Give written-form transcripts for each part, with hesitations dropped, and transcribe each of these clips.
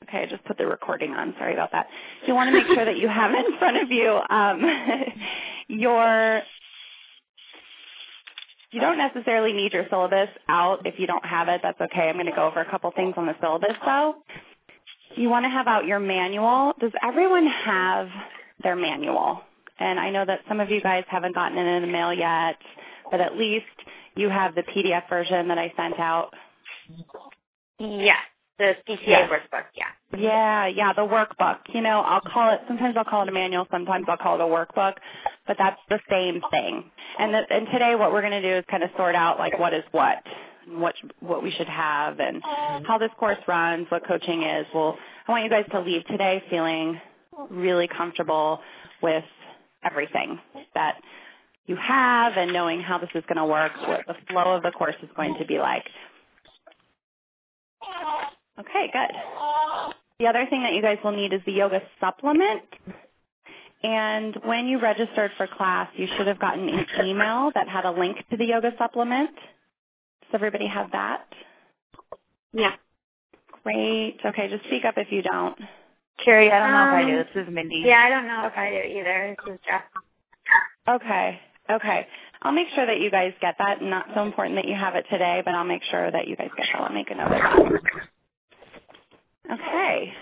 Okay, I just put the recording on. Sorry about that. You want to make sure that you have in front of you you don't necessarily need your syllabus out. If you don't have it, that's okay. I'm going to go over a couple things on the syllabus, though. You want to have out your manual. Does everyone have their manual? And I know that some of you guys haven't gotten it in the mail yet, but at least you have the PDF version that I sent out. Yeah, the CTA workbook, Yeah, the workbook. You know, sometimes I'll call it a manual, sometimes I'll call it a workbook, but that's the same thing. And today what we're going to do is kind of sort out, like, what is what we should have, and how this course runs, what coaching is. Well, I want you guys to leave today feeling really comfortable with everything that you have and knowing how this is going to work, what the flow of the course is going to be like. Okay, good. The other thing that you guys will need is the yoga supplement. And when you registered for class, you should have gotten an email that had a link to the yoga supplement. Does everybody have that? Yeah. Great. Okay, just speak up if you don't. Carrie, I don't know if I do. This is Mindy. Yeah, I don't know if I do either. This is Jeff. Okay. I'll make sure that you guys get that. Not so important that you have it today, but I'll make sure that you guys get that. I'll make a note of that. Okay.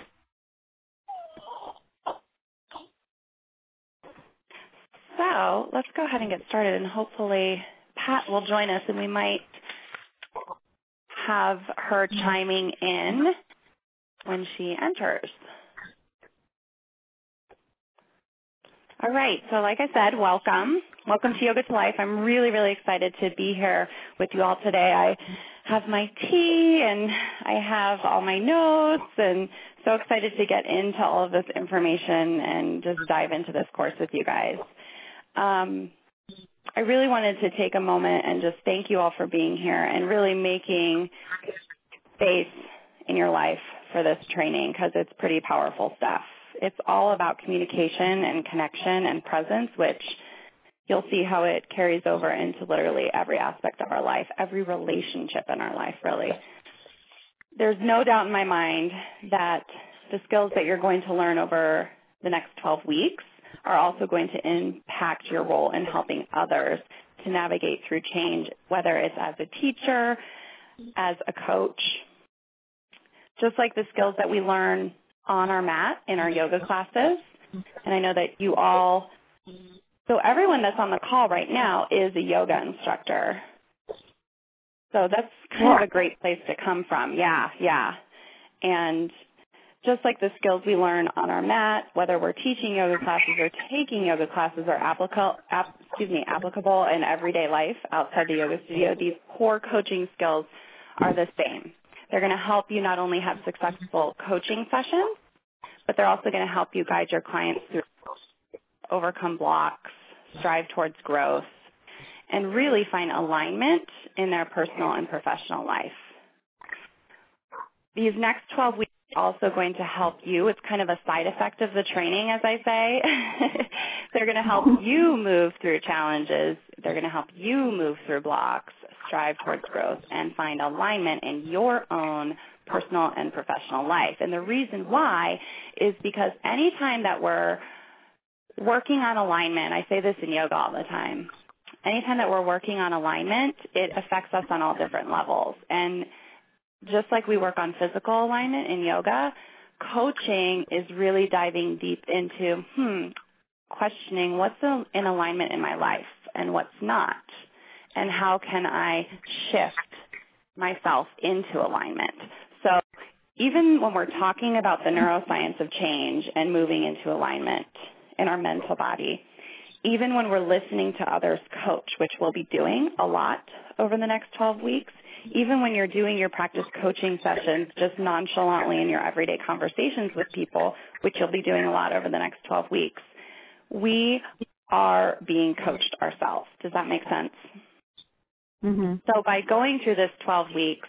So let's go ahead and get started, and hopefully Pat will join us, and we might have her chiming in when she enters. All right, so like I said, welcome. Welcome to Yoga to Life. I'm really, really excited to be here with you all today. I have my tea, and I have all my notes, and so excited to get into all of this information and just dive into this course with you guys. I really wanted to take a moment and just thank you all for being here and really making space in your life for this training, because it's pretty powerful stuff. It's all about communication and connection and presence, which you'll see how it carries over into literally every aspect of our life, every relationship in our life, really. There's no doubt in my mind that the skills that you're going to learn over the next 12 weeks are also going to impact your role in helping others to navigate through change, whether it's as a teacher, as a coach. Just like the skills that we learn on our mat in our yoga classes, and I know that you all, so everyone that's on the call right now is a yoga instructor. So that's kind of a great place to come from. Yeah. And just like the skills we learn on our mat, whether we're teaching yoga classes or taking yoga classes are applicable in everyday life outside the yoga studio, these core coaching skills are the same. They're going to help you not only have successful coaching sessions, but they're also going to help you guide your clients through overcome blocks, strive towards growth, and really find alignment in their personal and professional life. These next 12 weeks are also going to help you. It's kind of a side effect of the training, as I say. They're going to help you move through challenges. They're going to help you move through blocks, strive towards growth, and find alignment in your own personal and professional life. And the reason why is because anytime that we're working on alignment, I say this in yoga all the time, anytime that we're working on alignment, it affects us on all different levels. And just like we work on physical alignment in yoga, coaching is really diving deep into questioning what's in alignment in my life and what's not, and how can I shift myself into alignment. So even when we're talking about the neuroscience of change and moving into alignment in our mental body, even when we're listening to others coach, which we'll be doing a lot over the next 12 weeks, even when you're doing your practice coaching sessions just nonchalantly in your everyday conversations with people, which you'll be doing a lot over the next 12 weeks, we are being coached ourselves. Does that make sense? Mm-hmm. So by going through this 12 weeks,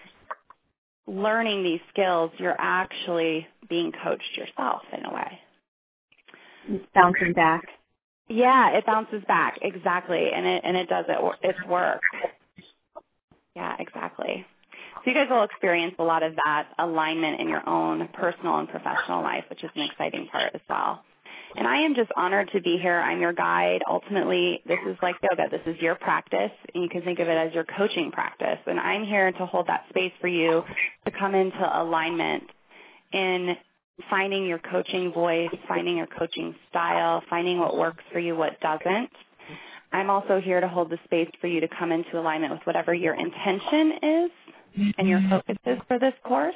learning these skills, you're actually being coached yourself in a way. It's bouncing back. Yeah, it bounces back, exactly, and it does its work. Yeah, exactly. So you guys will experience a lot of that alignment in your own personal and professional life, which is an exciting part as well. And I am just honored to be here. I'm your guide. Ultimately, this is like yoga. This is your practice, and you can think of it as your coaching practice. And I'm here to hold that space for you to come into alignment in finding your coaching voice, finding your coaching style, finding what works for you, what doesn't. I'm also here to hold the space for you to come into alignment with whatever your intention is and your focus is for this course.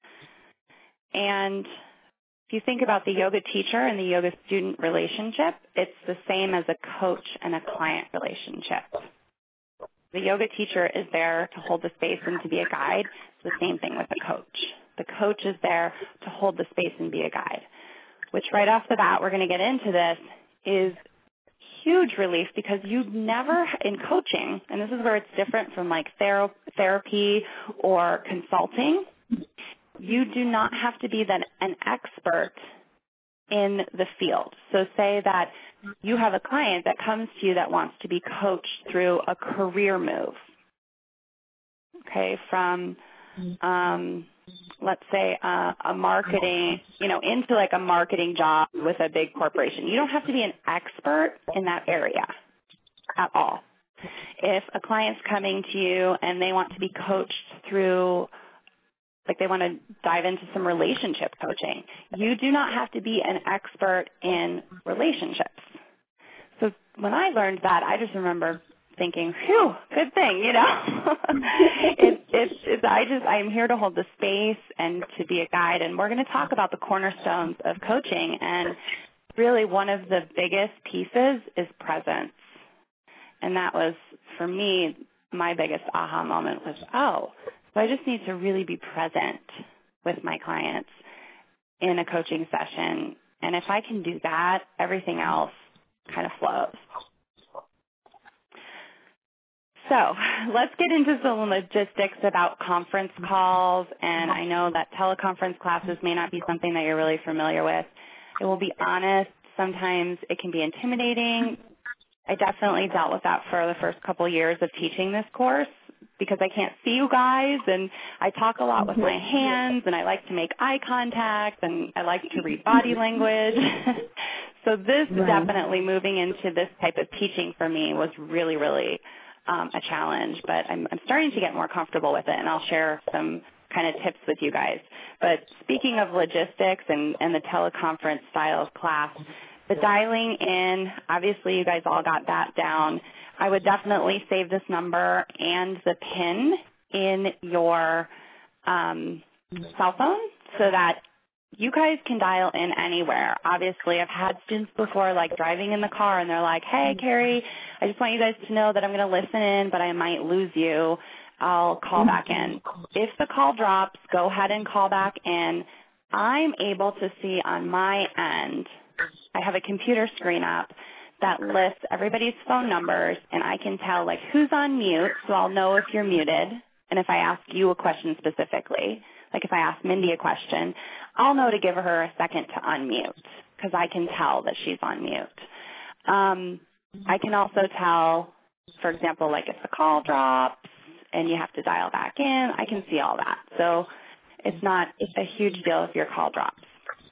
And if you think about the yoga teacher and the yoga student relationship, it's the same as a coach and a client relationship. The yoga teacher is there to hold the space and to be a guide. It's the same thing with the coach. The coach is there to hold the space and be a guide, which right off the bat, we're going to get into this, is huge relief because you never, in coaching, and this is where it's different from like therapy or consulting, you do not have to be an expert in the field. So say that you have a client that comes to you that wants to be coached through a career move, okay, from let's say a marketing, into like a marketing job with a big corporation. You don't have to be an expert in that area at all. If a client's coming to you and they want to be coached through, like they want to dive into some relationship coaching, you do not have to be an expert in relationships. So when I learned that, I just remember thinking, phew, good thing, I'm here to hold the space and to be a guide, and we're going to talk about the cornerstones of coaching, and really one of the biggest pieces is presence. And that was, for me, my biggest aha moment was, so I just need to really be present with my clients in a coaching session, and if I can do that, everything else kind of flows. So let's get into some logistics about conference calls, and I know that teleconference classes may not be something that you're really familiar with. I will be honest, sometimes it can be intimidating. I definitely dealt with that for the first couple years of teaching this course because I can't see you guys, and I talk a lot with my hands, and I like to make eye contact, and I like to read body language. So this definitely moving into this type of teaching for me was really, really a challenge, but I'm starting to get more comfortable with it, and I'll share some kind of tips with you guys. But speaking of logistics and the teleconference style of class, the dialing in, obviously you guys all got that down. I would definitely save this number and the PIN in your cell phone so that you guys can dial in anywhere. Obviously, I've had students before, like driving in the car, and they're like, hey, Carrie, I just want you guys to know that I'm going to listen in, but I might lose you. I'll call back in. If the call drops, go ahead and call back in. I'm able to see on my end, I have a computer screen up that lists everybody's phone numbers, and I can tell, like, who's on mute, so I'll know if you're muted, and if I ask you a question specifically. Like if I ask Mindy a question, I'll know to give her a second to unmute because I can tell that she's on mute. I can also tell, for example, like if the call drops and you have to dial back in, I can see all that. So it's not a huge deal if your call drops.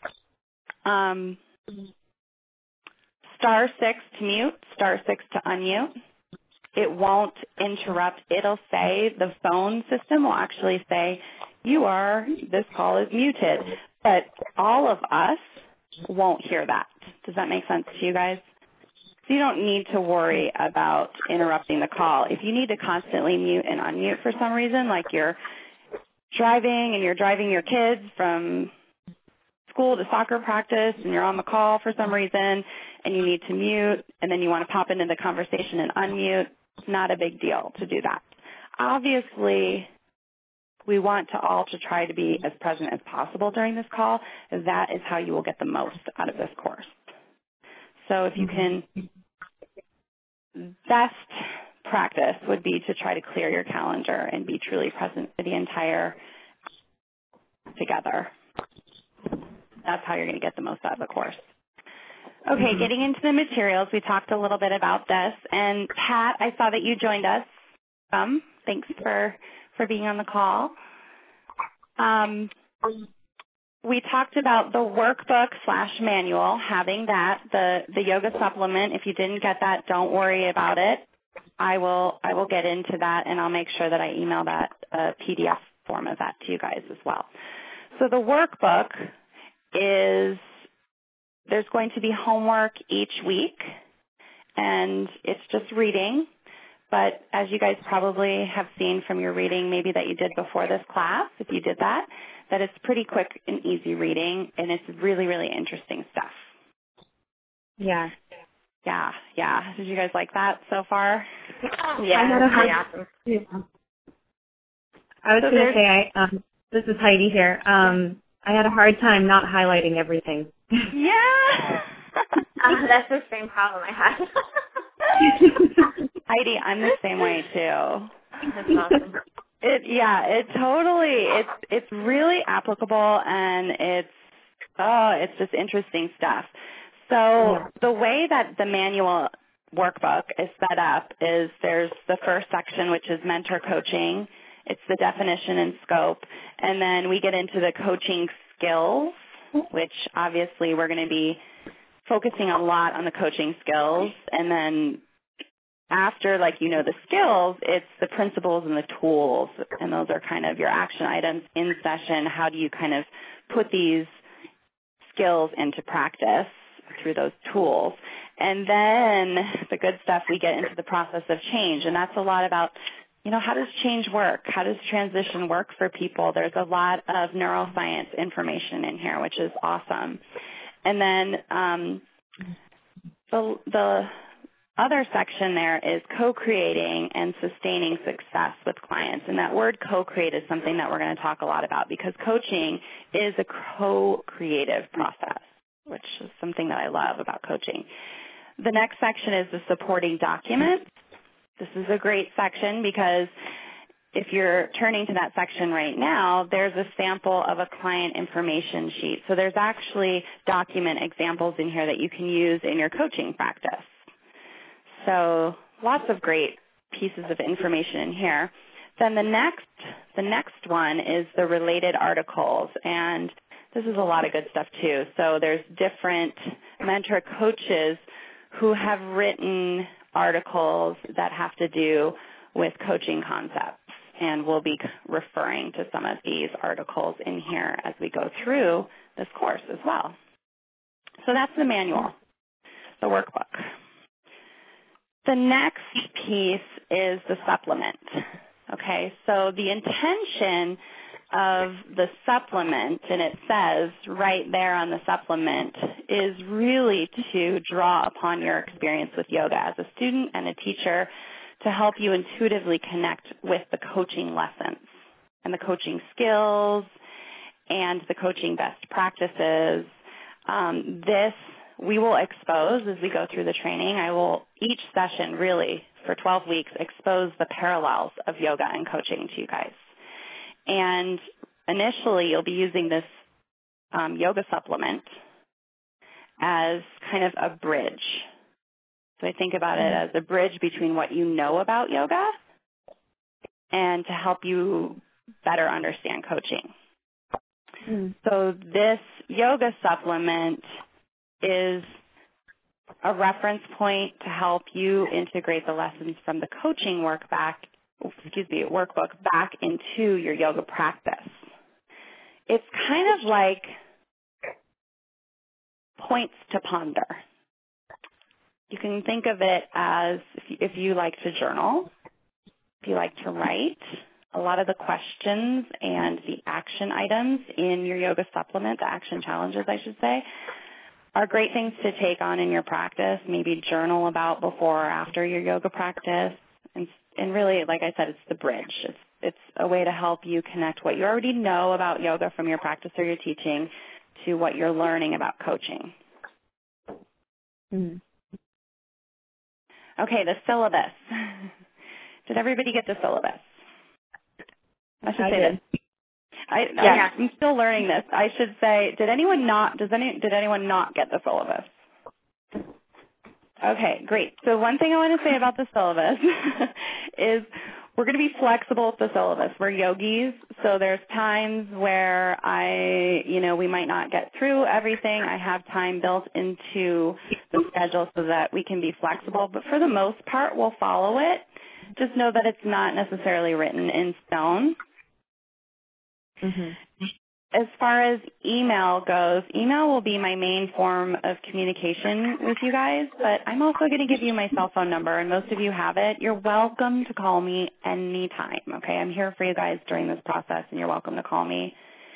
*6 to mute, *6 to unmute. It won't interrupt. It'll say, the phone system will actually say, this call is muted. But all of us won't hear that. Does that make sense to you guys? So you don't need to worry about interrupting the call. If you need to constantly mute and unmute for some reason, like you're driving and you're driving your kids from school to soccer practice and you're on the call for some reason and you need to mute and then you want to pop into the conversation and unmute, it's not a big deal to do that. Obviously, we want to all to try to be as present as possible during this call. That is how you will get the most out of this course. So if you can, best practice would be to try to clear your calendar and be truly present for the entire together. That's how you're going to get the most out of the course. Okay, getting into the materials, we talked a little bit about this. And Pat, I saw that you joined us. Thanks for for being on the call. We talked about the workbook / manual, having that, the yoga supplement. If you didn't get that, don't worry about it. I will get into that, and I'll make sure that I email that PDF form of that to you guys as well. So the workbook is, there's going to be homework each week, and it's just reading. But as you guys probably have seen from your reading, maybe that you did before this class, if you did that it's pretty quick and easy reading, and it's really, really interesting stuff. Yeah. Yeah. Did you guys like that so far? Yeah, that's pretty awesome. Yeah. I was going to say, this is Heidi here. I had a hard time not highlighting everything. Yeah. That's the same problem I had. Heidi, I'm the same way too. That's awesome. It's really applicable, and it's just interesting stuff. So the way that the manual workbook is set up is there's the first section, which is mentor coaching. It's the definition and scope, and then we get into the coaching skills, which obviously we're going to be focusing a lot on the coaching skills, and then after, the skills, it's the principles and the tools, and those are kind of your action items in session. How do you kind of put these skills into practice through those tools? And then the good stuff, we get into the process of change, and that's a lot about, how does change work? How does transition work for people? There's a lot of neuroscience information in here, which is awesome. And then the other section there is co-creating and sustaining success with clients. And that word co-create is something that we're going to talk a lot about, because coaching is a co-creative process, which is something that I love about coaching. The next section is the supporting documents. This is a great section because if you're turning to that section right now, there's a sample of a client information sheet. So there's actually document examples in here that you can use in your coaching practice. So lots of great pieces of information in here. Then the next one is the related articles, and this is a lot of good stuff too. So there's different mentor coaches who have written articles that have to do with coaching concepts, and we'll be referring to some of these articles in here as we go through this course as well. So that's the manual, the workbook. The next piece is the supplement. Okay, so the intention of the supplement, and it says right there on the supplement, is really to draw upon your experience with yoga as a student and a teacher to help you intuitively connect with the coaching lessons and the coaching skills and the coaching best practices. This we will expose as we go through the training. I will, each session really, for 12 weeks, expose the parallels of yoga and coaching to you guys. And initially, you'll be using this yoga supplement as kind of a bridge. So I think about it as a bridge between what you know about yoga and to help you better understand coaching. So this yoga supplement is a reference point to help you integrate the lessons from the coaching workbook back into your yoga practice. It's kind of like points to ponder. You can think of it as if you like to journal, if you like to write, a lot of the questions and the action items in your yoga supplement, the action challenges, I should say, are great things to take on in your practice, maybe journal about before or after your yoga practice. And really, like I said, it's the bridge. It's a way to help you connect what you already know about yoga from your practice or your teaching to what you're learning about coaching. Okay, the syllabus. Did everybody get the syllabus? I should say this. I'm still learning this. I should say, did anyone not get the syllabus? Okay, great. So one thing I want to say about the syllabus is we're going to be flexible with the syllabus. We're yogis, so there's times where we might not get through everything. I have time built into the schedule so that we can be flexible, but for the most part, we'll follow it. Just know that it's not necessarily written in stone. Mm-hmm. As far as email goes, email will be my main form of communication with you guys, but I'm also going to give you my cell phone number, and most of you have it. You're welcome to call me anytime, okay? I'm here for you guys during this process, and you're welcome to call me.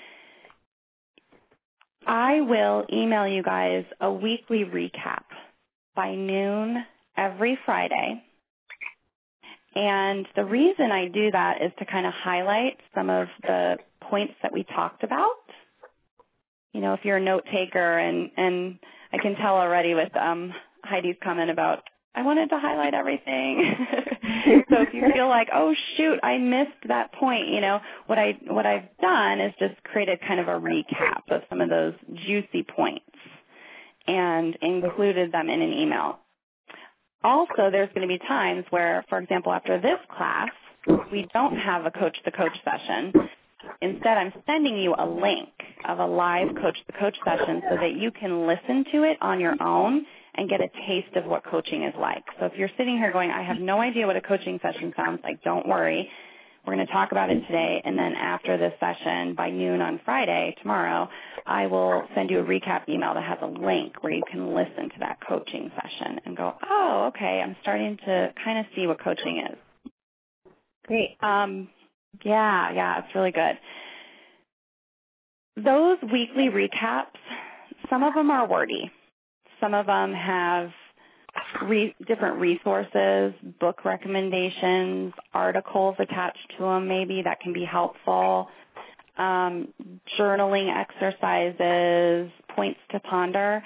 I will email you guys a weekly recap by noon every Friday. And the reason I do that is to kind of highlight some of the points that we talked about. You know, if you're a note taker, and I can tell already with Heidi's comment about, I wanted to highlight everything. So if you feel like, oh shoot, I missed that point, you know, what I've done is just created kind of a recap of some of those juicy points and included them in an email. Also, there's going to be times where, for example, after this class, we don't have a Coach the Coach session. Instead, I'm sending you a link of a live Coach the Coach session so that you can listen to it on your own and get a taste of what coaching is like. So if you're sitting here going, I have no idea what a coaching session sounds like, don't worry. We're going to talk about it today, and then after this session, by noon on Friday, tomorrow, I will send you a recap email that has a link where you can listen to that coaching session and go, oh, okay, I'm starting to kind of see what coaching is. Great. Yeah, it's really good. Those weekly recaps, some of them are wordy. Some of them have different resources, book recommendations, articles attached to them maybe that can be helpful, journaling exercises, points to ponder.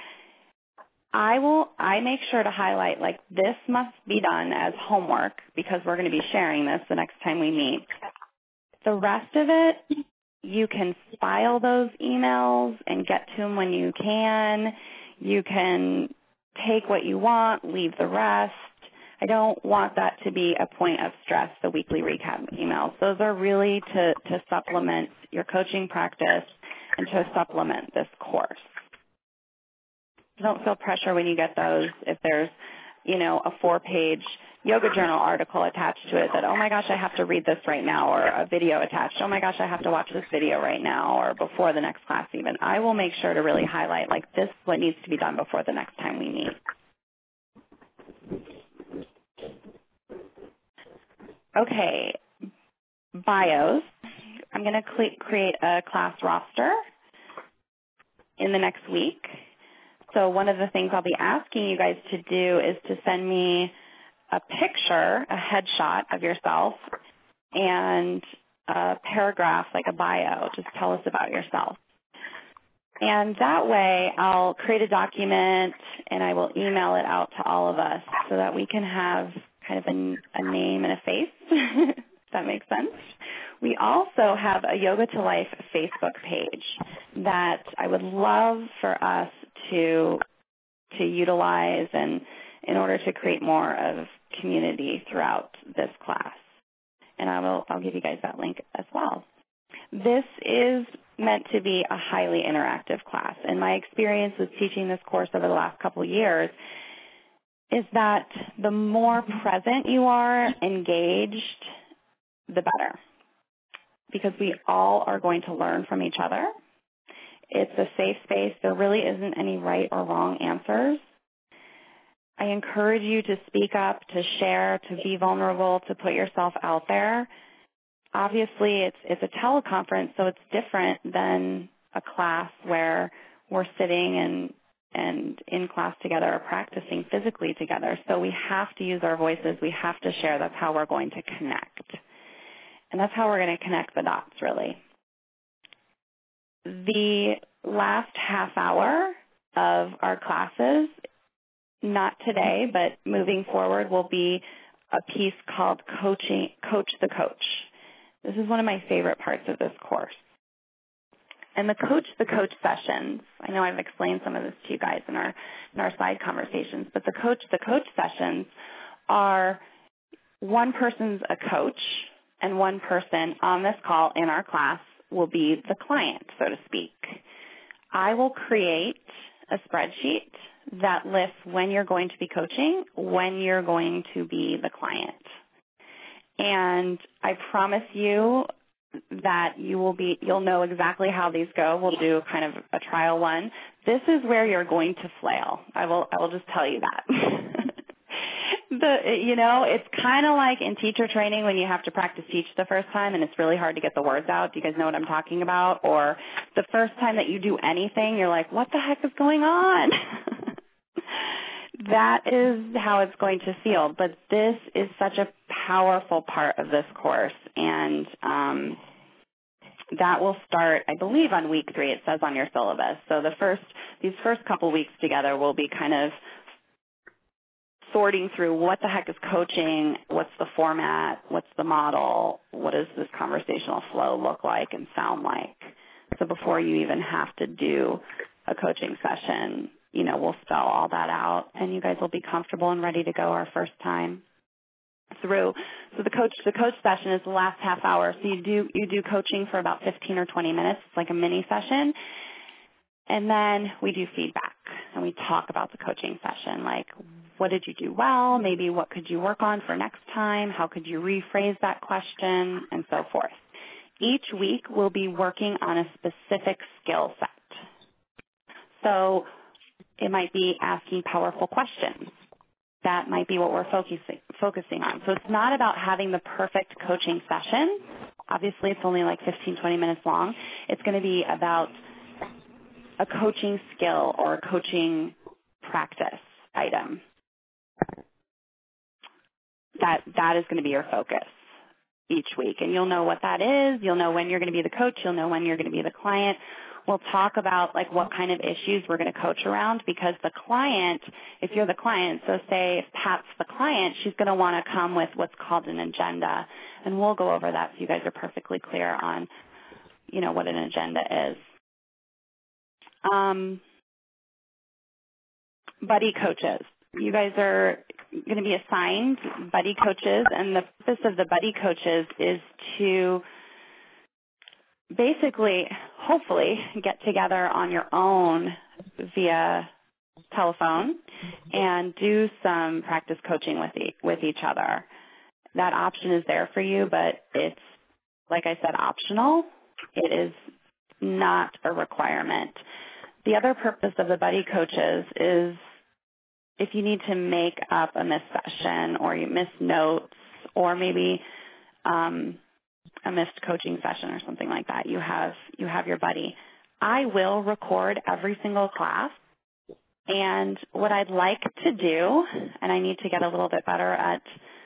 I make sure to highlight, like, this must be done as homework because we're going to be sharing this the next time we meet. The rest of it, you can file those emails and get to them when you can. You can take what you want, leave the rest. I don't want that to be a point of stress, the weekly recap emails. Those are really to supplement your coaching practice and to supplement this course. Don't feel pressure when you get those if there's, you know, a 4-page yoga journal article attached to it that, oh my gosh, I have to read this right now, or a video attached, oh my gosh, I have to watch this video right now, or before the next class even. I will make sure to really highlight, like, this is what needs to be done before the next time we meet. Okay, bios. I'm going to create a class roster in the next week. So one of the things I'll be asking you guys to do is to send me a picture, a headshot of yourself, and a paragraph, like a bio. Just tell us about yourself. And that way I'll create a document and I will email it out to all of us so that we can have kind of a name and a face, if that makes sense. We also have a Yoga to Life Facebook page that I would love for us to utilize and in order to create more of community throughout this class. And I'll give you guys that link as well. This is meant to be a highly interactive class. And my experience with teaching this course over the last couple of years is that the more present you are, engaged, the better. Because we all are going to learn from each other. It's a safe space. There really isn't any right or wrong answers. I encourage you to speak up, to share, to be vulnerable, to put yourself out there. Obviously, it's a teleconference, so it's different than a class where we're sitting and in class together or practicing physically together. So we have to use our voices. We have to share. That's how we're going to connect. And that's how we're going to connect the dots, really. The last half hour of our classes, not today, but moving forward, will be a piece called Coach the Coach. This is one of my favorite parts of this course. And the Coach sessions, I know I've explained some of this to you guys in our side conversations, but the Coach sessions are one person's a coach and one person on this call in our class will be the client, so to speak. I will create a spreadsheet that lists when you're going to be coaching, when you're going to be the client. And I promise you that you'll know exactly how these go. We'll do kind of a trial one. This is where you're going to flail. I will just tell you that. It's kind of like in teacher training when you have to practice teach the first time and it's really hard to get the words out. Do you guys know what I'm talking about? Or the first time that you do anything, you're like, what the heck is going on? That is how it's going to feel. But this is such a powerful part of this course. And that will start, I believe, on week 3. It says on your syllabus. So these first couple weeks together will be kind of sorting through what the heck is coaching, what's the format, what's the model, what does this conversational flow look like and sound like. So before you even have to do a coaching session, we'll spell all that out and you guys will be comfortable and ready to go our first time through. So the coach session is the last half hour. So you do coaching for about 15 or 20 minutes. It's like a mini session. And then we do feedback and we talk about the coaching session, like what did you do well, maybe what could you work on for next time, how could you rephrase that question, and so forth. Each week we'll be working on a specific skill set. So it might be asking powerful questions. That might be what we're focusing on. So it's not about having the perfect coaching session. Obviously it's only like 15, 20 minutes long. It's going to be about a coaching skill or a coaching practice item. That is going to be your focus each week. And you'll know what that is. You'll know when you're going to be the coach. You'll know when you're going to be the client. We'll talk about like what kind of issues we're going to coach around because the client, if you're the client, so say if Pat's the client, she's going to want to come with what's called an agenda. And we'll go over that so you guys are perfectly clear on, what an agenda is. Buddy coaches. You guys are going to be assigned buddy coaches, and the purpose of the buddy coaches is to basically, hopefully, get together on your own via telephone and do some practice coaching with each other. That option is there for you, but it's, like I said, optional. It is not a requirement. The other purpose of the buddy coaches is if you need to make up a missed session or you missed notes or maybe a missed coaching session or something like that, you have your buddy. I will record every single class, and what I'd like to do, and I need to get a little bit better at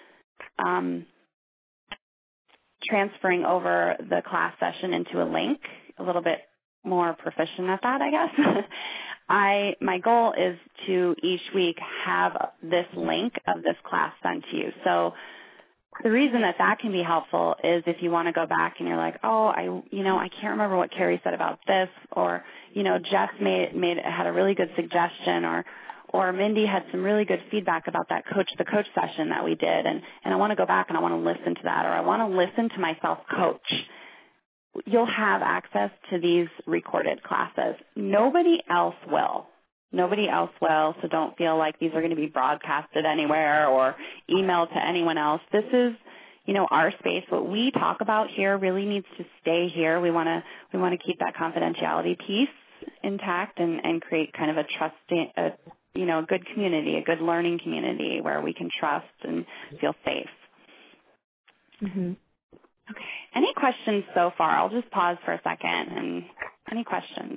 transferring over the class session into a link, a little bit more proficient at that, I guess. My goal is to each week have this link of this class sent to you. So the reason that can be helpful is if you want to go back and you're like, I can't remember what Carrie said about this, or Jess had a really good suggestion, or Mindy had some really good feedback about the coach session that we did, and I want to go back and I want to listen to that, or I want to listen to myself coach. You'll have access to these recorded classes. Nobody else will. So don't feel like these are going to be broadcasted anywhere or emailed to anyone else. This is, our space. What we talk about here really needs to stay here. We want to keep that confidentiality piece intact and create kind of a trusting, a good community, a good learning community where we can trust and feel safe. Mm-hmm. Okay. Any questions so far? I'll just pause for a second. And any questions?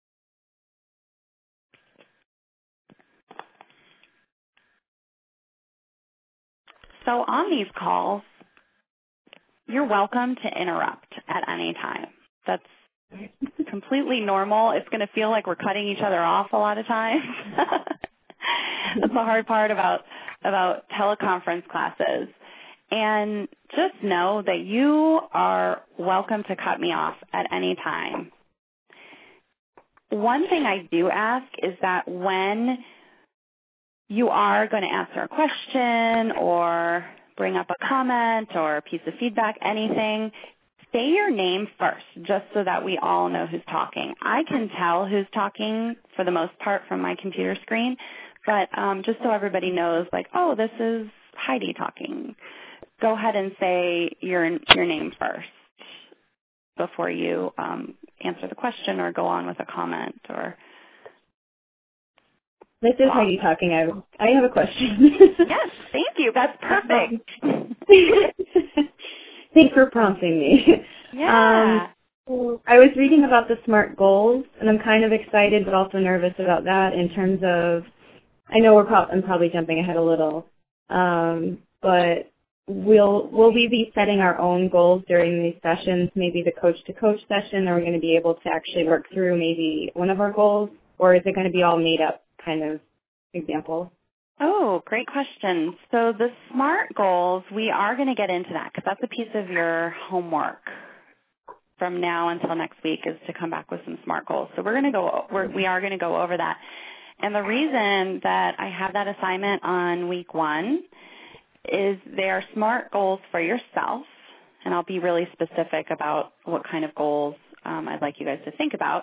So on these calls, you're welcome to interrupt at any time. That's completely normal. It's going to feel like we're cutting each other off a lot of times. That's the hard part about teleconference classes. And just know that you are welcome to cut me off at any time. One thing I do ask is that when you are going to answer a question or bring up a comment or a piece of feedback, anything, say your name first, just so that we all know who's talking. I can tell who's talking for the most part from my computer screen, but just so everybody knows, like, oh, this is Heidi talking. Go ahead and say your name first before you answer the question or go on with a comment. Or This is Heidi talking. I have a question. Yes, thank you. That's perfect. Thanks for prompting me. Yeah. I was reading about the SMART goals, and I'm kind of excited but also nervous about that in terms of, I know I'm probably jumping ahead a little, but will we be setting our own goals during these sessions, maybe the coach-to-coach session? Are we going to be able to actually work through maybe one of our goals, or is it going to be all made up kind of example? Oh, great question. So the SMART goals, we are going to get into that because that's a piece of your homework from now until next week is to come back with some SMART goals. So we are going to go over that. And the reason that I have that assignment on week 1 is they are SMART goals for yourself, and I'll be really specific about what kind of goals I'd like you guys to think about.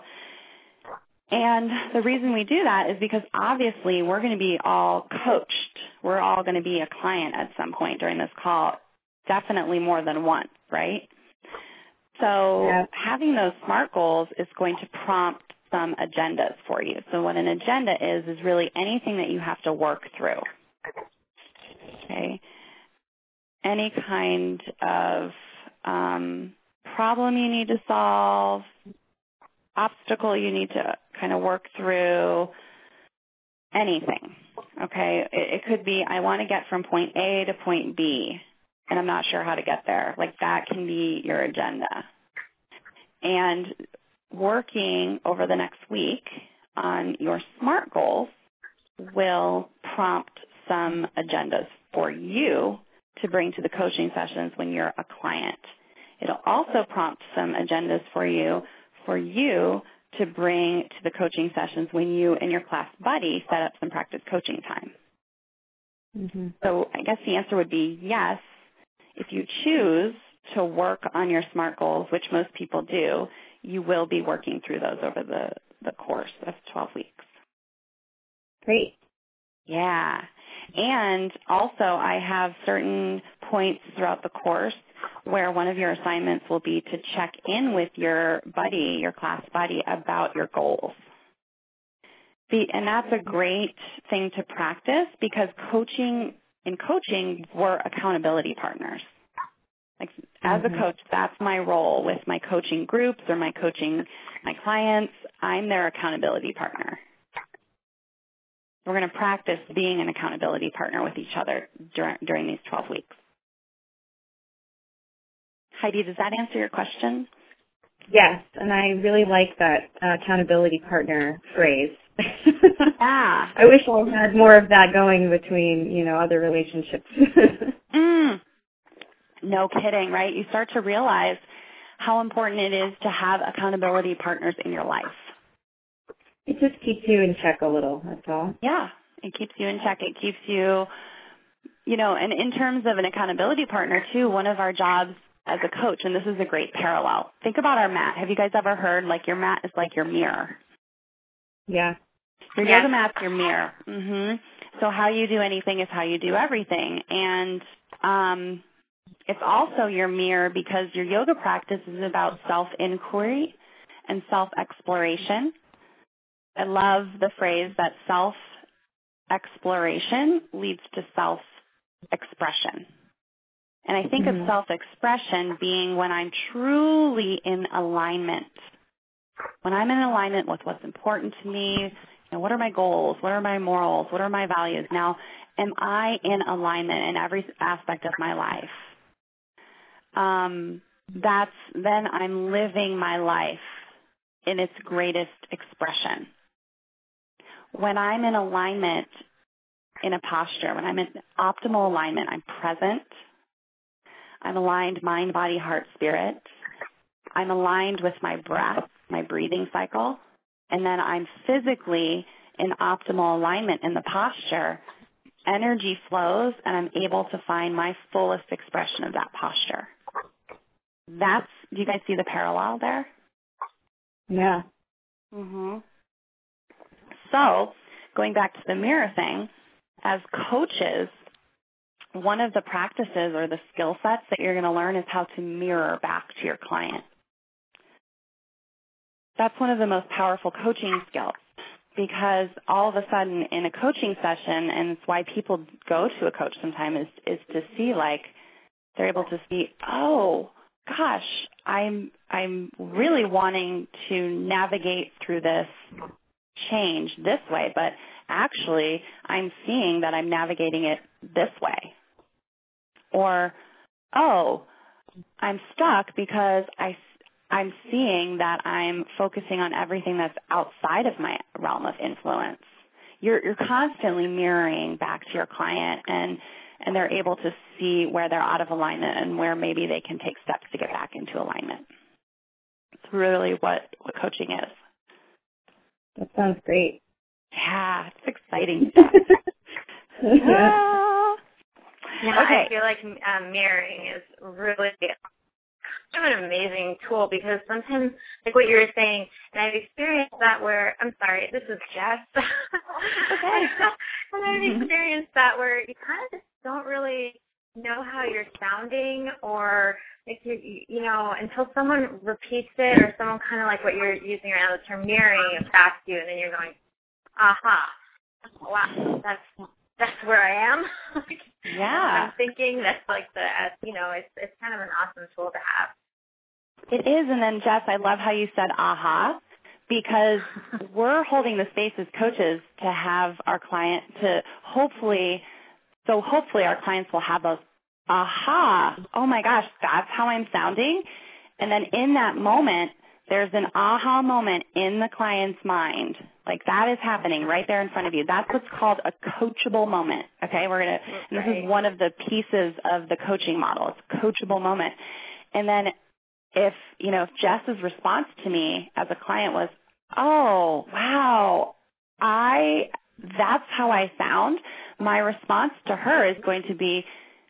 And the reason we do that is because obviously we're going to be all coached. We're all going to be a client at some point during this call, definitely more than once, right? So having those SMART goals is going to prompt some agendas for you. So what an agenda is really anything that you have to work through. Okay? Any kind of problem you need to solve, obstacle you need to kind of work through, anything, okay? It could be I want to get from point A to point B, and I'm not sure how to get there. Like that can be your agenda. And working over the next week on your SMART goals will prompt some agendas for you to bring to the coaching sessions when you're a client. It'll also prompt some agendas for you to bring to the coaching sessions when you and your class buddy set up some practice coaching time. Mm-hmm. So I guess the answer would be yes. If you choose to work on your SMART goals, which most people do, you will be working through those over the course of 12 weeks. Great. Yeah. And also I have certain points throughout the course where one of your assignments will be to check in with your buddy, your class buddy, about your goals. And that's a great thing to practice because in coaching, we're accountability partners. Like as a coach, that's my role with my coaching groups or my clients. I'm their accountability partner. We're going to practice being an accountability partner with each other during these 12 weeks. Heidi, does that answer your question? Yes, and I really like that accountability partner phrase. Yeah. I wish I had more of that going between, other relationships. No kidding, right? You start to realize how important it is to have accountability partners in your life. It just keeps you in check a little, that's all. Yeah, it keeps you in check. It keeps you, and in terms of an accountability partner, too, one of our jobs as a coach, and this is a great parallel. Think about our mat. Have you guys ever heard, like, your mat is like your mirror? Yeah. Your yoga mat's your mirror. Mm-hmm. So how you do anything is how you do everything. And it's also your mirror because your yoga practice is about self-inquiry and self-exploration. I love the phrase that self-exploration leads to self-expression. And I think of self-expression being when I'm truly in alignment. When I'm in alignment with what's important to me, what are my goals? What are my morals? What are my values? Now, am I in alignment in every aspect of my life? Then I'm living my life in its greatest expression. When I'm in alignment in a posture, when I'm in optimal alignment, I'm present. I'm aligned mind, body, heart, spirit. I'm aligned with my breath, my breathing cycle. And then I'm physically in optimal alignment in the posture. energy flows and I'm able to find my fullest expression of that posture. Do you guys see the parallel there? Yeah. Mm-hmm. So going back to the mirror thing, as coaches, one of the practices or the skill sets that you're going to learn is how to mirror back to your client. That's one of the most powerful coaching skills, because all of a sudden in a coaching session, and it's why people go to a coach sometimes, is to see, like, they're able to see, oh, gosh, I'm really wanting to navigate through this change this way, but actually I'm seeing that I'm navigating it this way. Or, oh, I'm stuck because I'm seeing that I'm focusing on everything that's outside of my realm of influence. You're constantly mirroring back to your client, and they're able to see where they're out of alignment and where maybe they can take steps to get back into alignment. It's really what coaching is. That sounds great. Yeah, it's exciting stuff. Yeah. Yeah, Okay. I feel like mirroring is really kind of an amazing tool, because sometimes, like what you were saying, and I've experienced that where, I'm sorry, this is Jess. Okay. And I've experienced that where you kind of just don't really know how you're sounding, or like you know, until someone repeats it, or someone kind of like what you're using right now, the term mirroring, it back to you, and then you're going, aha, wow, that's where I am. Yeah. I'm thinking that's like you know, it's kind of an awesome tool to have. It is, and then Jess, I love how you said aha, because we're holding the space as coaches to have our client to hopefully our clients will have those aha, oh my gosh, that's how I'm sounding. And then in that moment, there's an aha moment in the client's mind. Like, that is happening right there in front of you. That's what's called a coachable moment. Okay, and this is one of the pieces of the coaching model. It's a coachable moment. And then if Jess's response to me as a client was, oh, wow, that's how I sound, my response to her is going to be,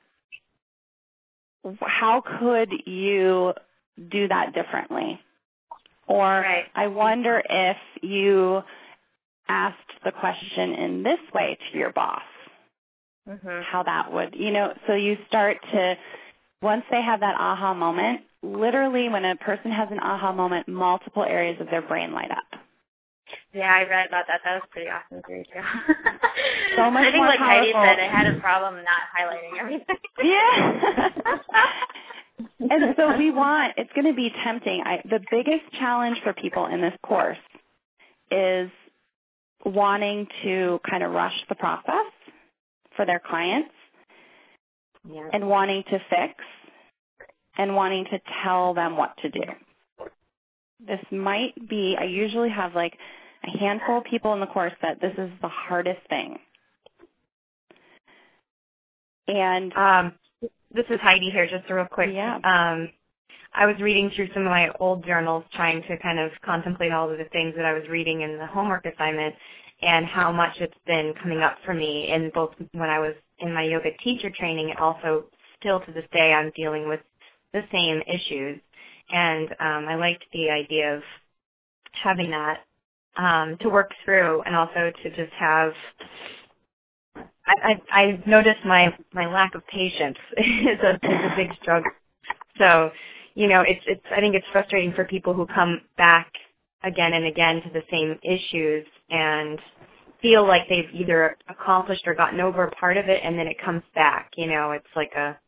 how could you do that differently? Or I wonder if you asked the question in this way to your boss, how that would, so you start to, once they have that aha moment, literally when a person has an aha moment, multiple areas of their brain light up. Yeah, I read about that. That was pretty awesome to read too. So much I think, more like powerful. Heidi said, I had a problem not highlighting everything. Yeah. And so it's going to be tempting. The biggest challenge for people in this course is wanting to kind of rush the process for their clients, and wanting to fix and wanting to tell them what to do. This might be, I usually have like a handful of people in the course that this is the hardest thing. And this is Heidi here, just real quick. Yeah. I was reading through some of my old journals, trying to kind of contemplate all of the things that I was reading in the homework assignment, and how much it's been coming up for me in both when I was in my yoga teacher training, and also still to this day I'm dealing with the same issues. And I liked the idea of having that to work through, and also to just have, I've noticed my lack of patience is a big struggle. So, I think it's frustrating for people who come back again and again to the same issues and feel like they've either accomplished or gotten over a part of it, and then it comes back. It's like a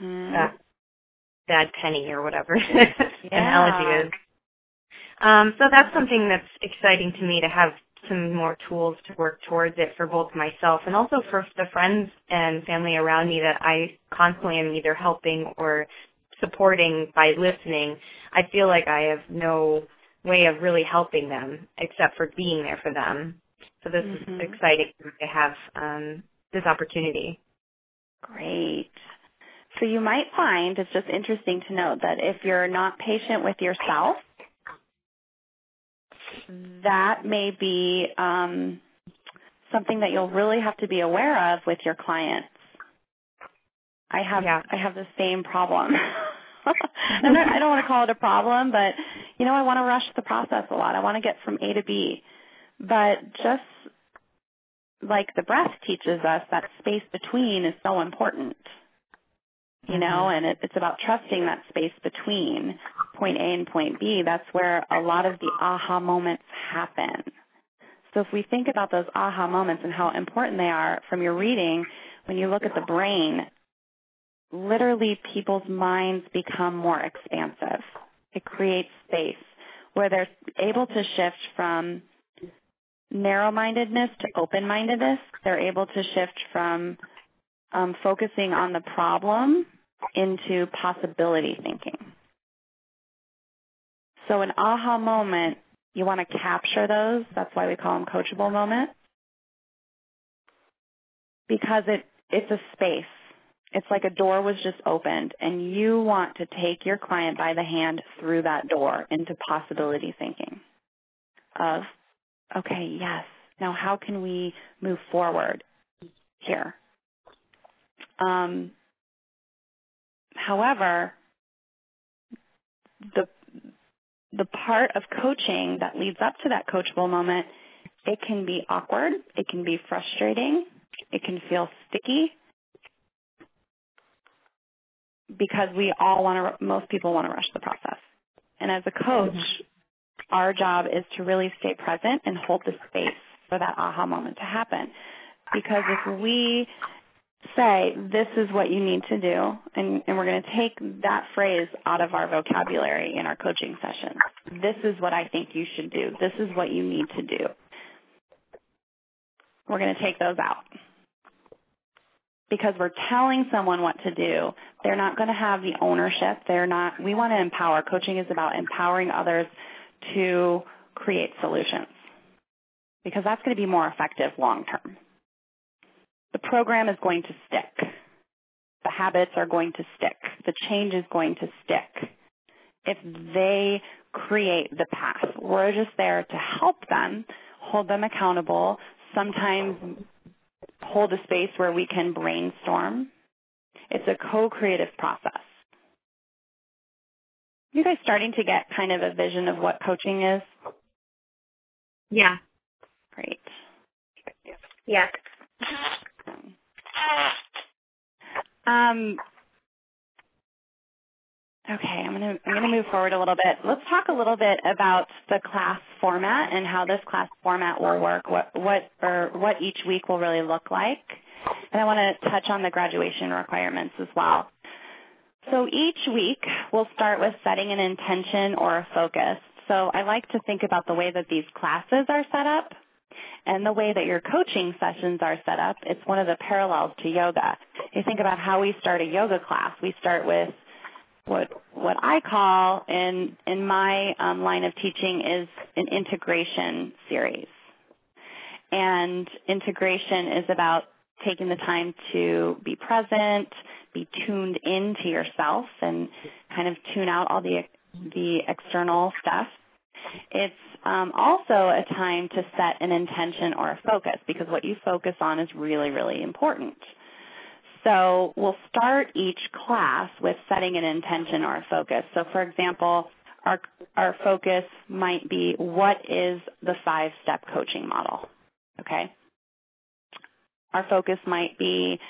bad penny or whatever the analogy is. So that's something that's exciting to me, to have some more tools to work towards it for both myself and also for the friends and family around me that I constantly am either helping or supporting by listening. I feel like I have no way of really helping them except for being there for them. So this is exciting to have this opportunity. Great. So you might find, it's just interesting to note, that if you're not patient with yourself, that may be something that you'll really have to be aware of with your clients. I have the same problem. And I don't want to call it a problem, but, I want to rush the process a lot. I want to get from A to B. But just like the breath teaches us, that space between is so important, and it's about trusting that space between point A and point B. That's where a lot of the aha moments happen. So if we think about those aha moments and how important they are from your reading, when you look at the brain, literally people's minds become more expansive. It creates space where they're able to shift from narrow-mindedness to open-mindedness. They're able to shift from focusing on the problem into possibility thinking. So an aha moment, you want to capture those. That's why we call them coachable moments, because it's a space. It's like a door was just opened, and you want to take your client by the hand through that door into possibility thinking of, okay, yes, now how can we move forward here? However, the part of coaching that leads up to that coachable moment, it can be awkward, it can be frustrating, it can feel sticky, because most people want to rush the process. And as a coach, our job is to really stay present and hold the space for that aha moment to happen. Because if we say, this is what you need to do, and we're going to take that phrase out of our vocabulary in our coaching sessions. This is what I think you should do. This is what you need to do. We're going to take those out. Because we're telling someone what to do, they're not going to have the ownership. We want to empower. Coaching is about empowering others to create solutions, because that's going to be more effective long term. The program is going to stick. The habits are going to stick. The change is going to stick if they create the path. We're just there to help them, hold them accountable, sometimes hold a space where we can brainstorm. It's a co-creative process. You guys starting to get kind of a vision of what coaching is? Yeah. Great. Yeah. Okay, I'm gonna move forward a little bit. Let's talk a little bit about the class format and how this class format will work. What each week will really look like, and I want to touch on the graduation requirements as well. So each week we'll start with setting an intention or a focus. So I like to think about the way that these classes are set up and the way that your coaching sessions are set up. It's one of the parallels to yoga. You think about how we start a yoga class. We start with what I call in my line of teaching is an integration series. And integration is about taking the time to be present, be tuned into yourself, and kind of tune out all the external stuff. It's also a time to set an intention or a focus, because what you focus on is really, really important. So we'll start each class with setting an intention or a focus. So, for example, our focus might be, what is the 5-step coaching model? Okay? Our focus might be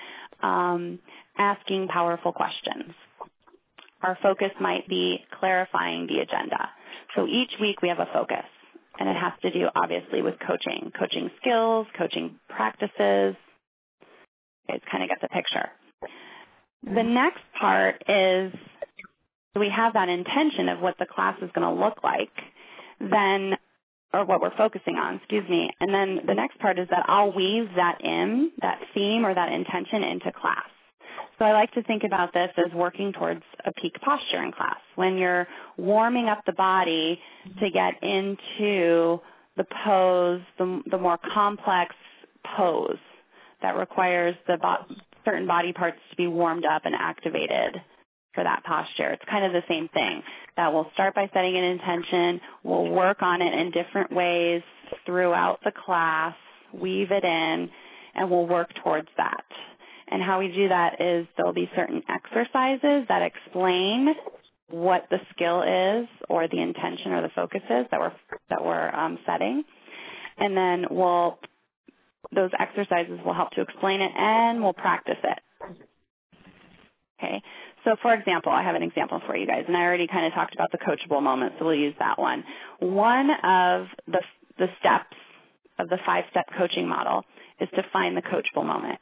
asking powerful questions. Our focus might be clarifying the agenda. So each week we have a focus, and it has to do, obviously, with coaching skills, coaching practices. You guys kind of get the picture. The next part is, we have that intention of what the class is going to look like, then, or what we're focusing on, and then the next part is that I'll weave that theme or that intention into class. So I like to think about this as working towards a peak posture in class. When you're warming up the body to get into the pose, the more complex pose that requires certain body parts to be warmed up and activated for that posture. It's kind of the same thing. That we'll start by setting an intention. We'll work on it in different ways throughout the class, weave it in, and we'll work towards that. And how we do that is there'll be certain exercises that explain what the skill is or the intention or the focus is that we're setting. And then those exercises will help to explain it, and we'll practice it. Okay. So, for example, I have an example for you guys, and I already kind of talked about the coachable moment, so we'll use that one. One of the steps of the 5-step coaching model is to find the coachable moment.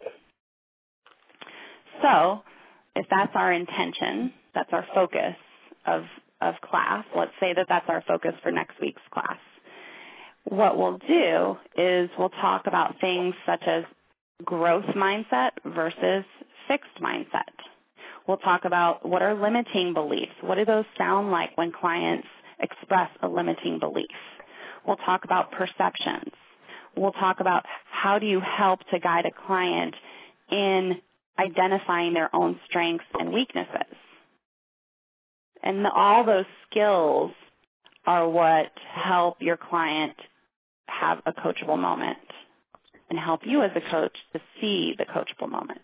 So, if that's our intention, that's our focus of class, let's say that that's our focus for next week's class. What we'll do is we'll talk about things such as growth mindset versus fixed mindset. We'll talk about what are limiting beliefs. What do those sound like when clients express a limiting belief? We'll talk about perceptions. We'll talk about how do you help to guide a client in identifying their own strengths and weaknesses. And all those skills are what help your client have a coachable moment and help you as a coach to see the coachable moment.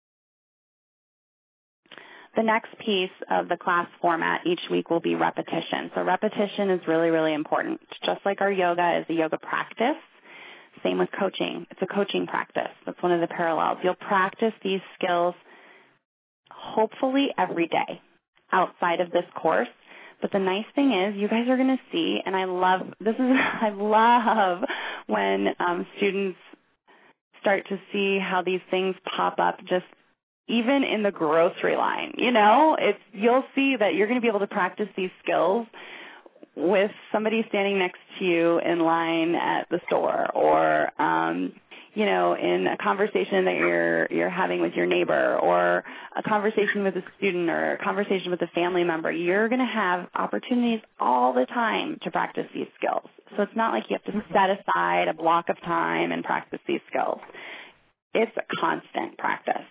The next piece of the class format each week will be repetition. So repetition is really, really important. Just like our yoga is a yoga practice, same with coaching. It's a coaching practice. That's one of the parallels. You'll practice these skills hopefully every day outside of this course. But the nice thing is you guys are going to see, and I love when students start to see how these things pop up just even in the grocery line. You'll see that you're going to be able to practice these skills with somebody standing next to you in line at the store, or in a conversation that you're having with your neighbor, or a conversation with a student, or a conversation with a family member. You're going to have opportunities all the time to practice these skills. So it's not like you have to set aside a block of time and practice these skills. It's a constant practice.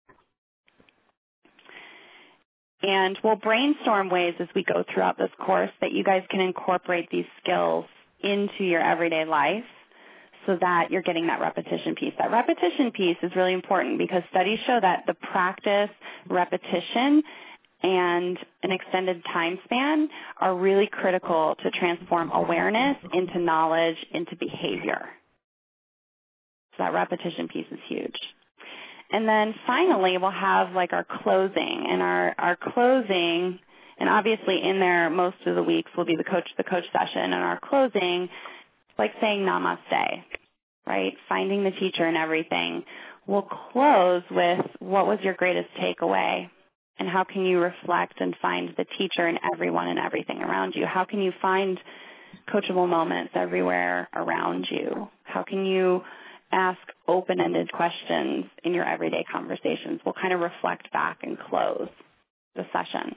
And we'll brainstorm ways as we go throughout this course that you guys can incorporate these skills into your everyday life so that you're getting that repetition piece. That repetition piece is really important because studies show that the practice, repetition, and an extended time span are really critical to transform awareness into knowledge, into behavior. So that repetition piece is huge. And then finally, we'll have like our closing. And our closing, and obviously in there most of the weeks will be the coach session. And our closing, it's like saying namaste, right? Finding the teacher and everything. We'll close with what was your greatest takeaway? And how can you reflect and find the teacher in everyone and everything around you? How can you find coachable moments everywhere around you? How can you ask open-ended questions in your everyday conversations? We'll kind of reflect back and close the session.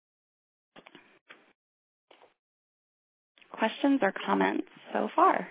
Questions or comments so far?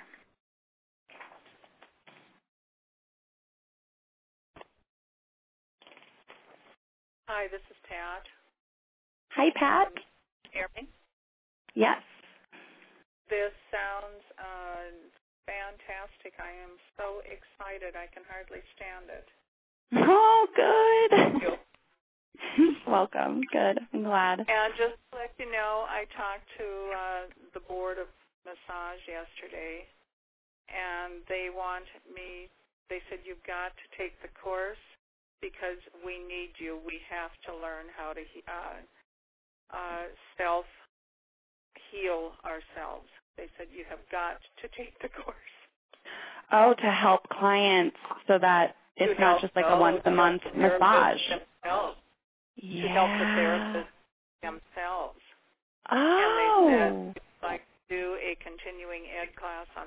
Hi, this is Pat. Hi, Pat. Hear me? Yes. This sounds fantastic. I am so excited. I can hardly stand it. Oh, good. Thank you. Welcome. Good. I'm glad. And just to let you know, I talked to the board of massage yesterday, and they said you've got to take the course because we need you. We have to learn how to self-heal ourselves. They said you have got to take the course. Oh, to help clients so that it's not just like a once-a-month massage. Themselves. Yeah. To help the therapists themselves. Oh. And they said you'd like to do a continuing ed class on.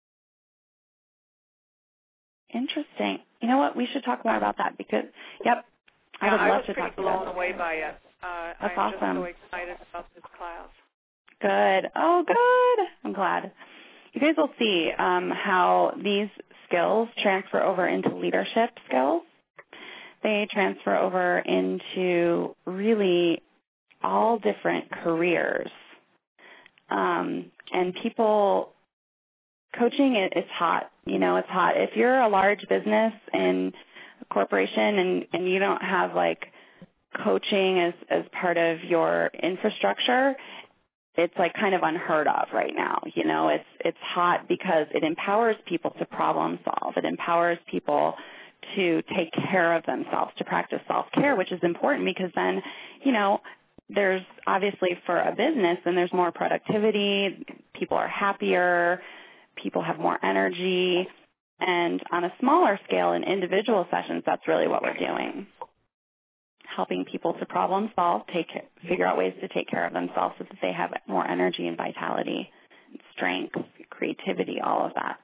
Interesting. You know what? We should talk more about that because, yep, I would love to talk to you about it. I was pretty blown away by it. That's I'm awesome. just so excited about this class. Good. Oh, good. I'm glad. You guys will see how these skills transfer over into leadership skills. They transfer over into really all different careers. And people coaching, it's hot. It's hot. If you're a large business and a corporation and you don't have like coaching as part of your infrastructure, it's like kind of unheard of right now. It's hot because it empowers people to problem solve. It empowers people to take care of themselves, to practice self-care, which is important because then, there's obviously for a business, then there's more productivity, people are happier, people have more energy, and on a smaller scale in individual sessions, that's really what we're doing. Helping people to problem solve, figure out ways to take care of themselves so that they have more energy and vitality, and strength, creativity, all of that.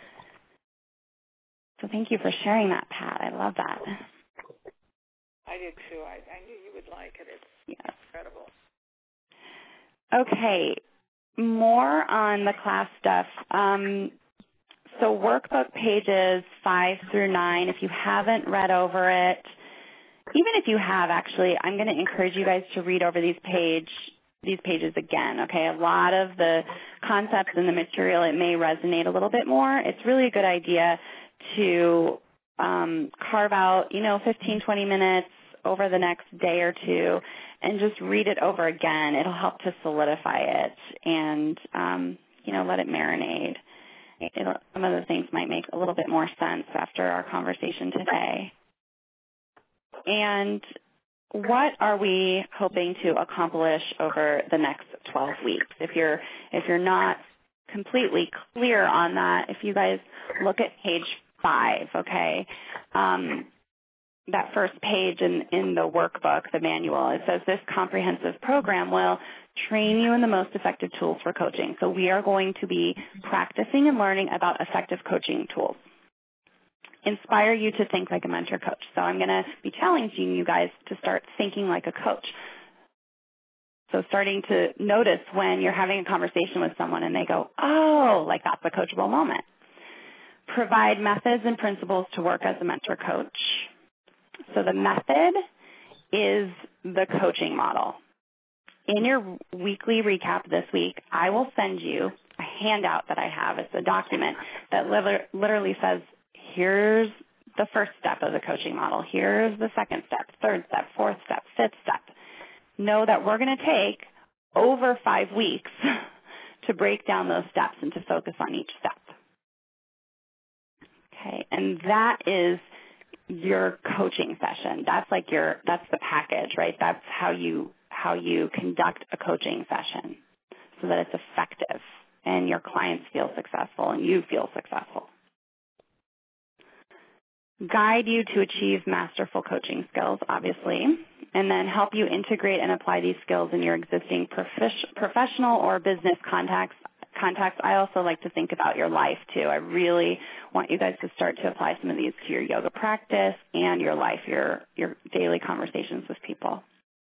So thank you for sharing that, Pat. I love that. I did too. I knew you would like it. It's incredible. Okay, more on the class stuff. So workbook pages 5 through 9, if you haven't read over it, even if you have, actually, I'm going to encourage you guys to read over these pages again, okay? A lot of the concepts in the material, it may resonate a little bit more. It's really a good idea to carve out, 15, 20 minutes over the next day or two and just read it over again. It'll help to solidify it and, let it marinate. Some of the things might make a little bit more sense after our conversation today. And what are we hoping to accomplish over the next 12 weeks? If you're not completely clear on that, if you guys look at page 5, okay, that first page in the workbook, the manual, it says this comprehensive program will train you in the most effective tools for coaching. So we are going to be practicing and learning about effective coaching tools. Inspire you to think like a mentor coach. So I'm going to be challenging you guys to start thinking like a coach. So starting to notice when you're having a conversation with someone and they go, oh, like that's a coachable moment. Provide methods and principles to work as a mentor coach. So the method is the coaching model. In your weekly recap this week, I will send you a handout that I have. It's a document that literally says, here's the first step of the coaching model. Here's the second step, third step, fourth step, fifth step. Know that we're going to take over 5 weeks to break down those steps and to focus on each step. Okay, and that is your coaching session. That's the package, right? That's how you conduct a coaching session so that it's effective and your clients feel successful and you feel successful. Guide you to achieve masterful coaching skills, obviously, and then help you integrate and apply these skills in your existing professional or business contacts. I also like to think about your life, too. I really want you guys to start to apply some of these to your yoga practice and your life, your daily conversations with people.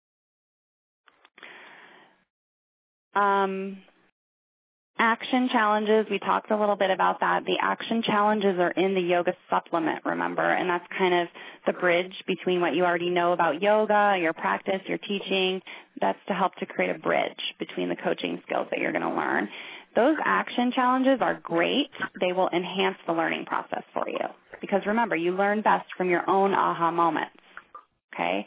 Action challenges, we talked a little bit about that. The action challenges are in the yoga supplement, remember, and that's kind of the bridge between what you already know about yoga, your practice, your teaching. That's to help to create a bridge between the coaching skills that you're going to learn. Those action challenges are great. They will enhance the learning process for you because, remember, you learn best from your own aha moments, okay?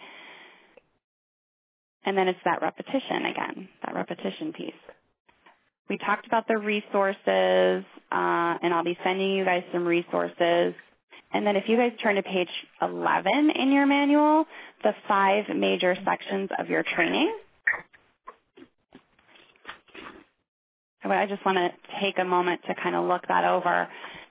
And then it's that repetition again, that repetition piece. We talked about the resources, and I'll be sending you guys some resources. And then if you guys turn to page 11 in your manual, the 5 major sections of your training. I just want to take a moment to kind of look that over.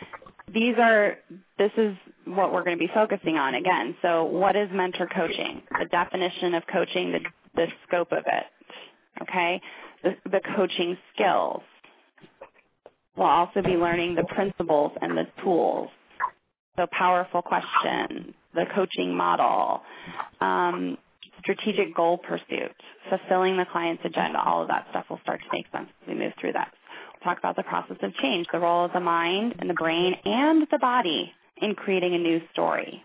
This is what we're going to be focusing on again. So what is mentor coaching? The definition of coaching, the scope of it, okay? The coaching skills. We'll also be learning the principles and the tools. So powerful questions, the coaching model, strategic goal pursuit, fulfilling the client's agenda, all of that stuff will start to make sense as we move through that. We'll talk about the process of change, the role of the mind and the brain and the body in creating a new story.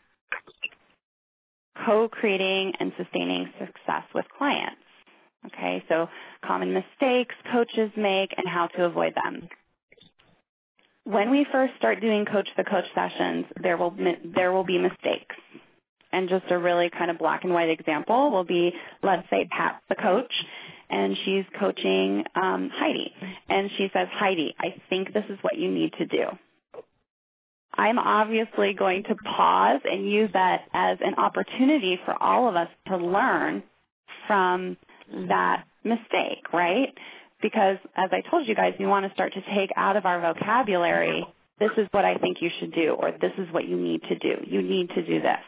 Co-creating and sustaining success with clients. Okay, so common mistakes coaches make and how to avoid them. when we first start doing coach the coach sessions, there will be mistakes. And just a really kind of black and white example will be, let's say Pat's the coach, and she's coaching Heidi. And she says, Heidi, I think this is what you need to do. I'm obviously going to pause and use that as an opportunity for all of us to learn from that mistake, right? Because as I told you guys, we want to start to take out of our vocabulary, this is what I think you should do, or this is what you need to do. You need to do this.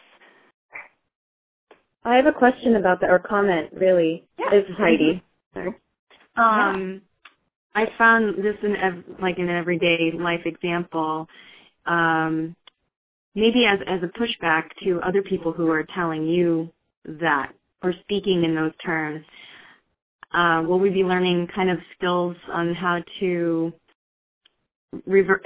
I have a question about that, or comment, really. Yeah. This is Heidi. Sorry. I found this in an everyday life example, maybe as a pushback to other people who are telling you that or speaking in those terms. Will we be learning kind of skills on how to revert,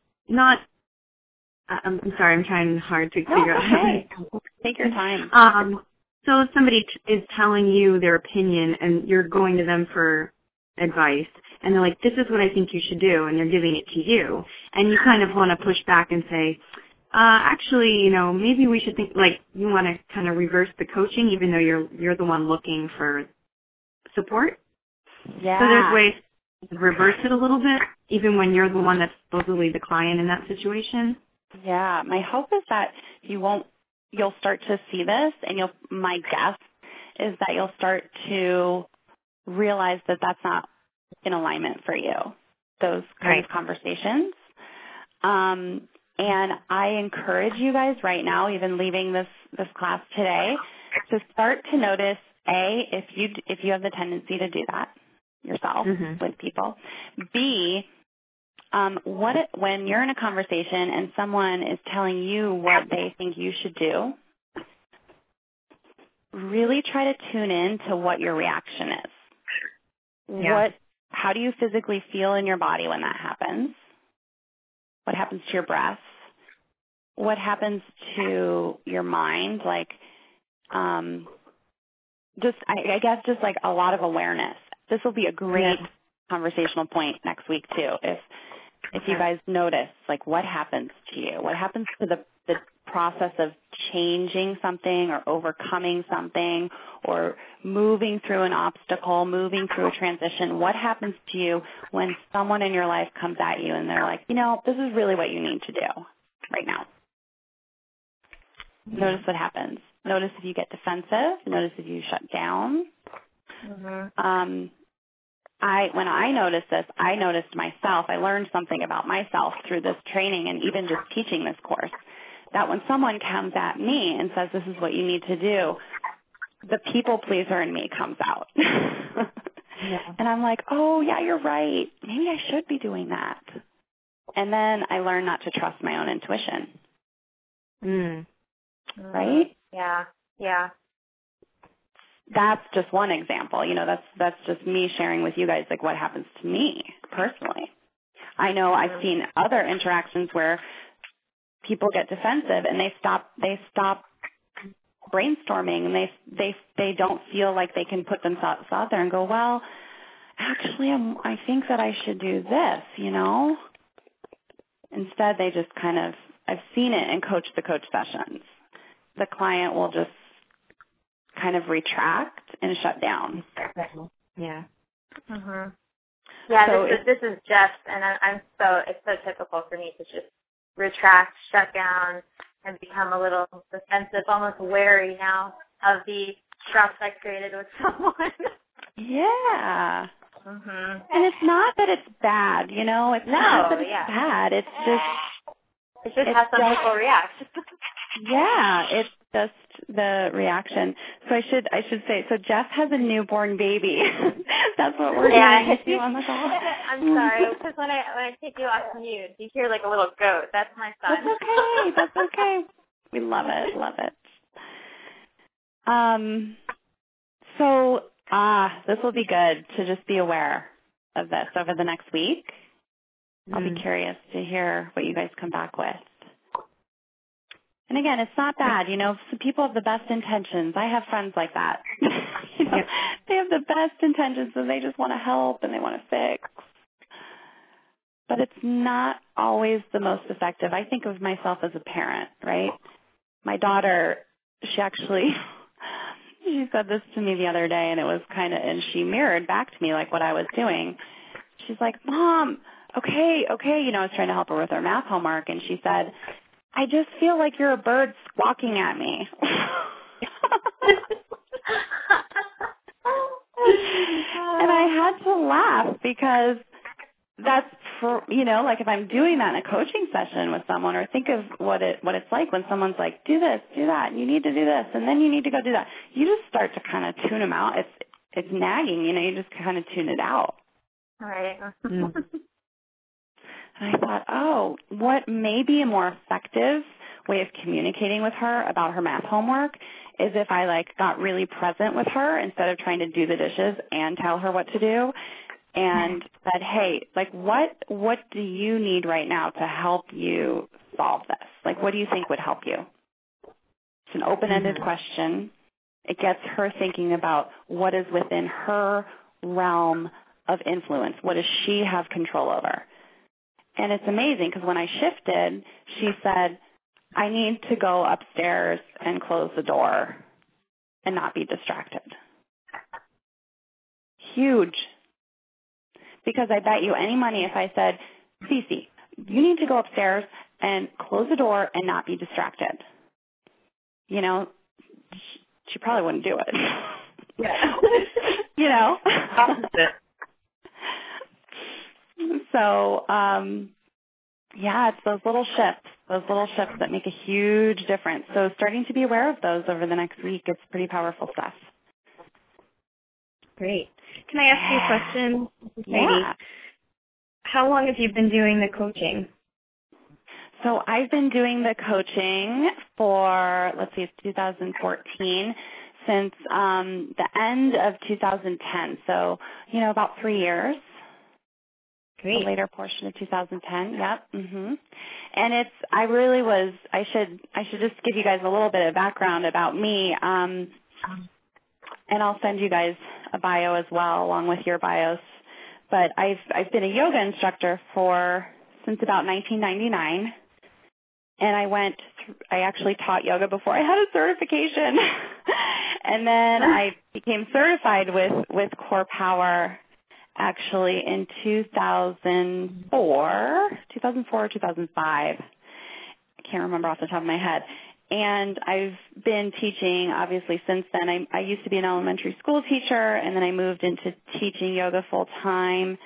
I'm sorry, I'm trying hard to figure out how to. Take your time. So if somebody is telling you their opinion and you're going to them for advice, and they're like, this is what I think you should do, and they're giving it to you, and you kind of want to push back and say, actually, maybe we should think, you want to kind of reverse the coaching even though you're the one looking for support. Yeah. So there's ways to reverse it a little bit, even when you're the one that's supposedly the client in that situation. Yeah. My hope is that you'll start to see this, and my guess is that you'll start to realize that that's not in alignment for you, those kind of conversations. And I encourage you guys right now, even leaving this class today, to start to notice, A, if you have the tendency to do that yourself with people. B, when you're in a conversation and someone is telling you what they think you should do, really try to tune in to what your reaction is. Yeah. How do you physically feel in your body when that happens? What happens to your breath? What happens to your mind? I guess just like a lot of awareness. This will be a great conversational point next week too. If you guys notice, what happens to you? What happens to the process of changing something or overcoming something or moving through an obstacle, moving through a transition? What happens to you when someone in your life comes at you and they're like, this is really what you need to do right now? Notice what happens. Notice if you get defensive. Notice if you shut down. When I noticed this, I noticed myself. I learned something about myself through this training and even just teaching this course, that when someone comes at me and says, this is what you need to do, the people pleaser in me comes out. And I'm like, oh, yeah, you're right. Maybe I should be doing that. And then I learn not to trust my own intuition. Right? Yeah. Yeah. That's just one example. That's just me sharing with you guys what happens to me personally. I know I've seen other interactions where people get defensive and they stop brainstorming, and they don't feel like they can put themselves out there and go, well, actually I think that I should do this, Instead they just I've seen it in coach the coach sessions. The client will just kind of retract and shut down. Yeah. Yeah, so this is Jeff, and it's so typical for me to just retract, shut down, and become a little defensive, almost wary now of the trust I created with someone. Yeah. And it's not that it's bad, It's not that it's bad. It's just how some people react. Yeah, it's just the reaction. So I should say, so Jeff has a newborn baby. That's what we're doing to on the call. I'm sorry, because when I take you off mute, you hear like a little goat. That's my son. That's okay. We love it. So this will be good to just be aware of this over the next week. I'll be curious to hear what you guys come back with. And again, it's not bad. Some people have the best intentions. I have friends like that. They have the best intentions and they just want to help and they want to fix. but it's not always the most effective. I think of myself as a parent, right? My daughter, she said this to me the other day, and it was and she mirrored back to me like what I was doing. She's like, Mom, okay, I was trying to help her with her math homework, and she said, I just feel like you're a bird squawking at me. And I had to laugh because that's like if I'm doing that in a coaching session with someone, or think of what it's like when someone's like, do this, do that, you need to do this, and then you need to go do that. You just start to kind of tune them out. It's nagging, you just kind of tune it out. Right. And I thought, what may be a more effective way of communicating with her about her math homework is if I got really present with her instead of trying to do the dishes and tell her what to do, and said, hey, what do you need right now to help you solve this? What do you think would help you? It's an open-ended question. It gets her thinking about what is within her realm of influence. What does she have control over? And it's amazing because when I shifted, she said, I need to go upstairs and close the door and not be distracted. Huge. Because I bet you any money if I said, Cece, you need to go upstairs and close the door and not be distracted. She probably wouldn't do it. Yeah. So, it's those little shifts that make a huge difference. So starting to be aware of those over the next week, it's pretty powerful stuff. Great. Can I ask you a question, Yeah. How long have you been doing the coaching? So I've been doing the coaching for, it's 2014, since the end of 2010. So, about 3 years. Great. The later portion of 2010. Yep. And I should just give you guys a little bit of background about me. And I'll send you guys a bio as well, along with your bios. But I've been a yoga instructor since about 1999. And I actually taught yoga before I had a certification. And then I became certified with Core Power actually in 2004 or 2005. I can't remember off the top of my head. And I've been teaching, obviously, since then. I used to be an elementary school teacher, and then I moved into teaching yoga full-time.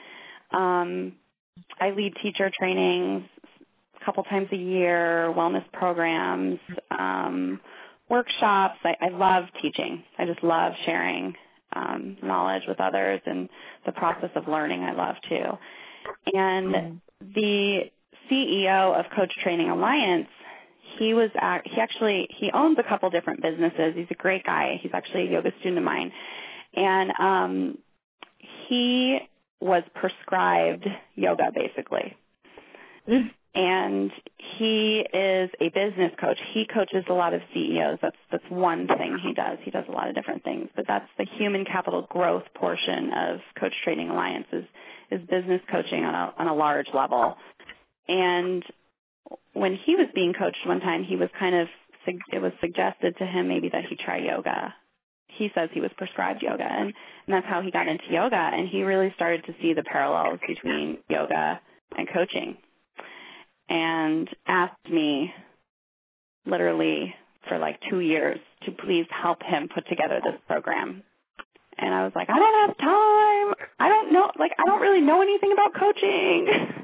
I lead teacher trainings a couple times a year, wellness programs, workshops. I love teaching. I just love sharing knowledge with others, and the process of learning I love too. And the CEO of Coach Training Alliance, he owns a couple different businesses. He's a great guy. He's actually a yoga student of mine. And he was prescribed yoga, basically. And he is a business coach. He coaches a lot of CEOs. That's one thing he does. He does a lot of different things, but that's the human capital growth portion of Coach Training Alliance is business coaching on a large level. And when he was being coached one time, it was suggested to him maybe that he try yoga. He says he was prescribed yoga, and that's how he got into yoga. And he really started to see the parallels between yoga and coaching, and asked me literally for 2 years to please help him put together this program. And I was like, I don't have time. I don't know. I don't really know anything about coaching.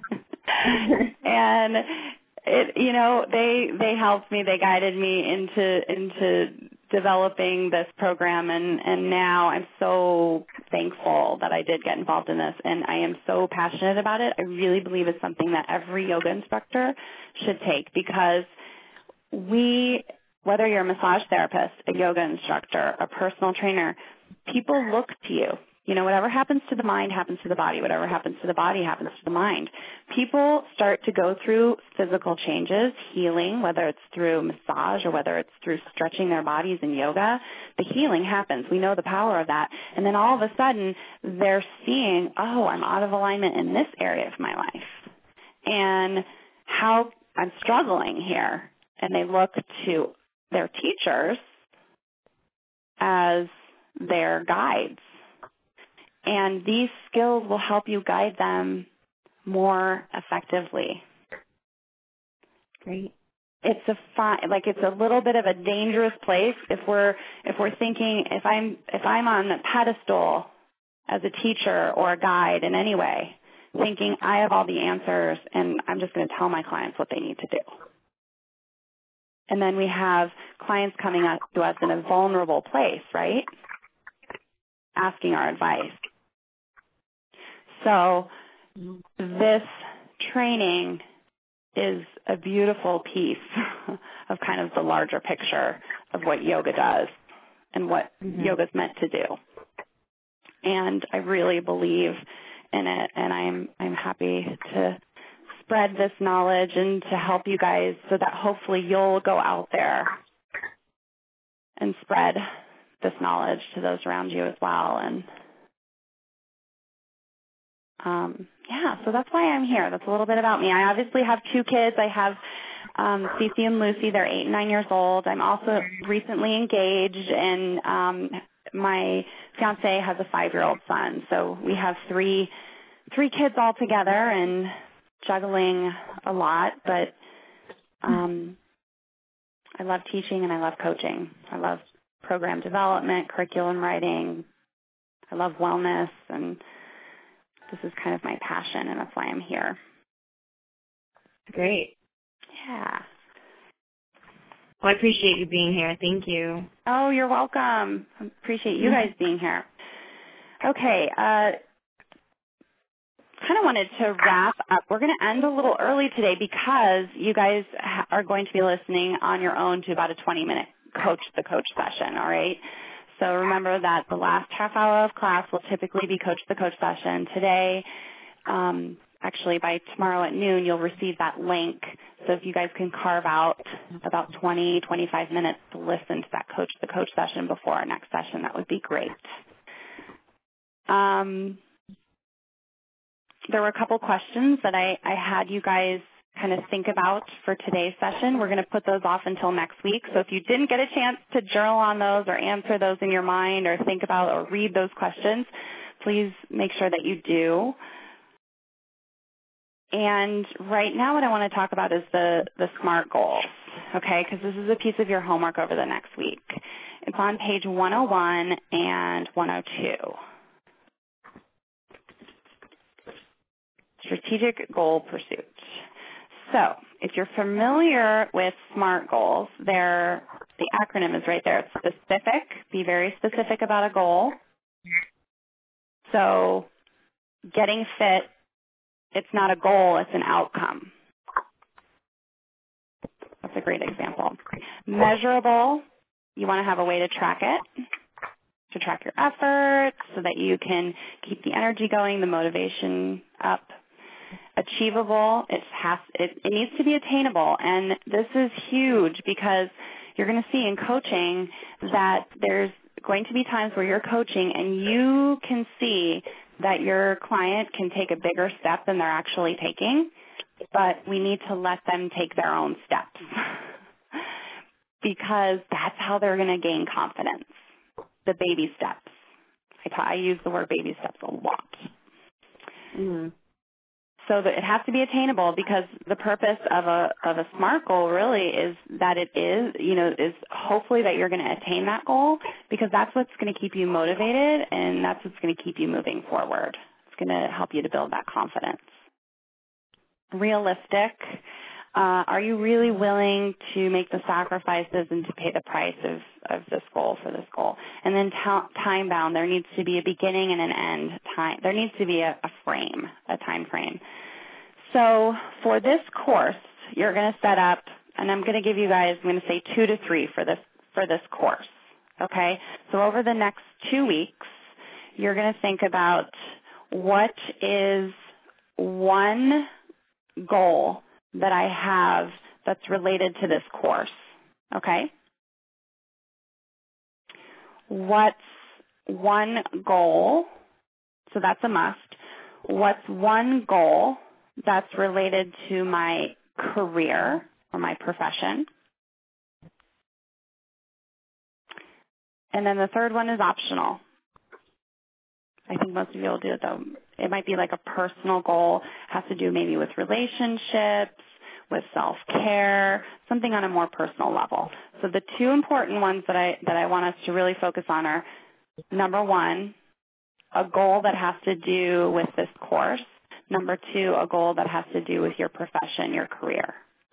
And they helped me. They guided me into developing this program, and now I'm so thankful that I did get involved in this, and I am so passionate about it. I really believe it's something that every yoga instructor should take, because whether you're a massage therapist, a yoga instructor, a personal trainer, people look to you. Whatever happens to the mind happens to the body. Whatever happens to the body happens to the mind. People start to go through physical changes, healing, whether it's through massage or whether it's through stretching their bodies in yoga. The healing happens. We know the power of that. And then all of a sudden, they're seeing, I'm out of alignment in this area of my life. and how I'm struggling here. And they look to their teachers as their guides. And these skills will help you guide them more effectively. Great. It's it's a little bit of a dangerous place if we're thinking if I'm on a pedestal as a teacher or a guide in any way, thinking I have all the answers and I'm just going to tell my clients what they need to do. And then we have clients coming up to us in a vulnerable place, right? Asking our advice. So this training is a beautiful piece of kind of the larger picture of what yoga does and what yoga's meant to do. And I really believe in it, and I'm happy to spread this knowledge and to help you guys so that hopefully you'll go out there and spread this knowledge to those around you as well. And so that's why I'm here. That's a little bit about me. I obviously have 2 kids. I have Cece and Lucy. They're 8 and 9 years old. I'm also recently engaged, and my fiance has a 5-year-old son. So we have three kids all together and juggling a lot. But I love teaching and I love coaching. I love program development, curriculum writing. I love wellness, and this is kind of my passion, and that's why I'm here. Great. Yeah. Well, I appreciate you being here. Thank you. Oh, you're welcome. I appreciate you guys being here. Okay. Kind of wanted to wrap up. We're going to end a little early today because you guys are going to be listening on your own to about a 20-minute Coach the Coach session, all right? So remember that the last half hour of class will typically be Coach the Coach session. Today, actually by tomorrow at noon, you'll receive that link. So if you guys can carve out about 20, 25 minutes to listen to that Coach the Coach session before our next session, that would be great. There were a couple questions that I had you guys kind of think about for today's session. We're going to put those off until next week. So if you didn't get a chance to journal on those or answer those in your mind or think about or read those questions, please make sure that you do. And right now what I want to talk about is the SMART goals, okay, because this is a piece of your homework over the next week. It's on page 101 and 102. Strategic goal pursuit. So if you're familiar with SMART goals, the acronym is right there. It's specific. Be very specific about a goal. So getting fit, it's not a goal, it's an outcome. That's a great example. Measurable, you want to have a way to track it, to track your efforts so that you can keep the energy going, the motivation up. Achievable, it needs to be attainable, and this is huge because you're going to see in coaching that there's going to be times where you're coaching and you can see that your client can take a bigger step than they're actually taking, but we need to let them take their own steps because that's how they're going to gain confidence, the baby steps. I use the word baby steps a lot. Mm-hmm. So that it has to be attainable because the purpose of a SMART goal really is that it is hopefully that you're going to attain that goal because that's what's going to keep you motivated and that's what's going to keep you moving forward. It's going to help you to build that confidence. Realistic. Are you really willing to make the sacrifices and to pay the price of this goal for this goal? And then time bound. There needs to be a beginning and an end time. There needs to be a frame, a time frame. So for this course, you're going to set up, and I'm going to give you guys, I'm going to say 2 to 3 for this course. Okay? So over the next 2 weeks, you're going to think about what is one goal that I have that's related to this course, okay? What's one goal, so that's a must, what's one goal that's related to my career or my profession. And then the third one is optional. I think most of you will do it though. It might be like a personal goal, has to do maybe with relationships, with self-care, something on a more personal level. So the two important ones that I want us to really focus on are, number one, a goal that has to do with this course. Number two, a goal that has to do with your profession, your career.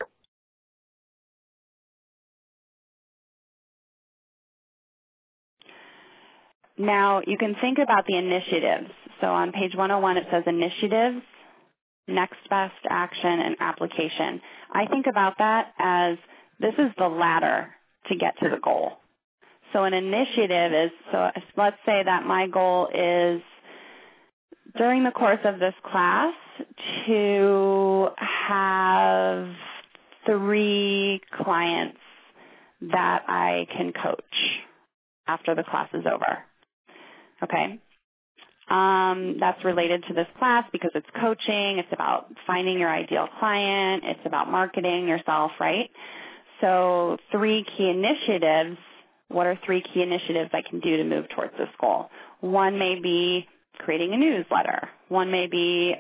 Now, you can think about the initiatives. So on page 101, it says initiatives, next best action, and application. I think about that as this is the ladder to get to the goal. So an initiative is, so let's say that my goal is during the course of this class to have 3 clients that I can coach after the class is over. Okay? That's related to this class because it's coaching. It's about finding your ideal client. It's about marketing yourself, right? So 3 key initiatives. What are 3 key initiatives I can do to move towards this goal? One may be creating a newsletter. One may be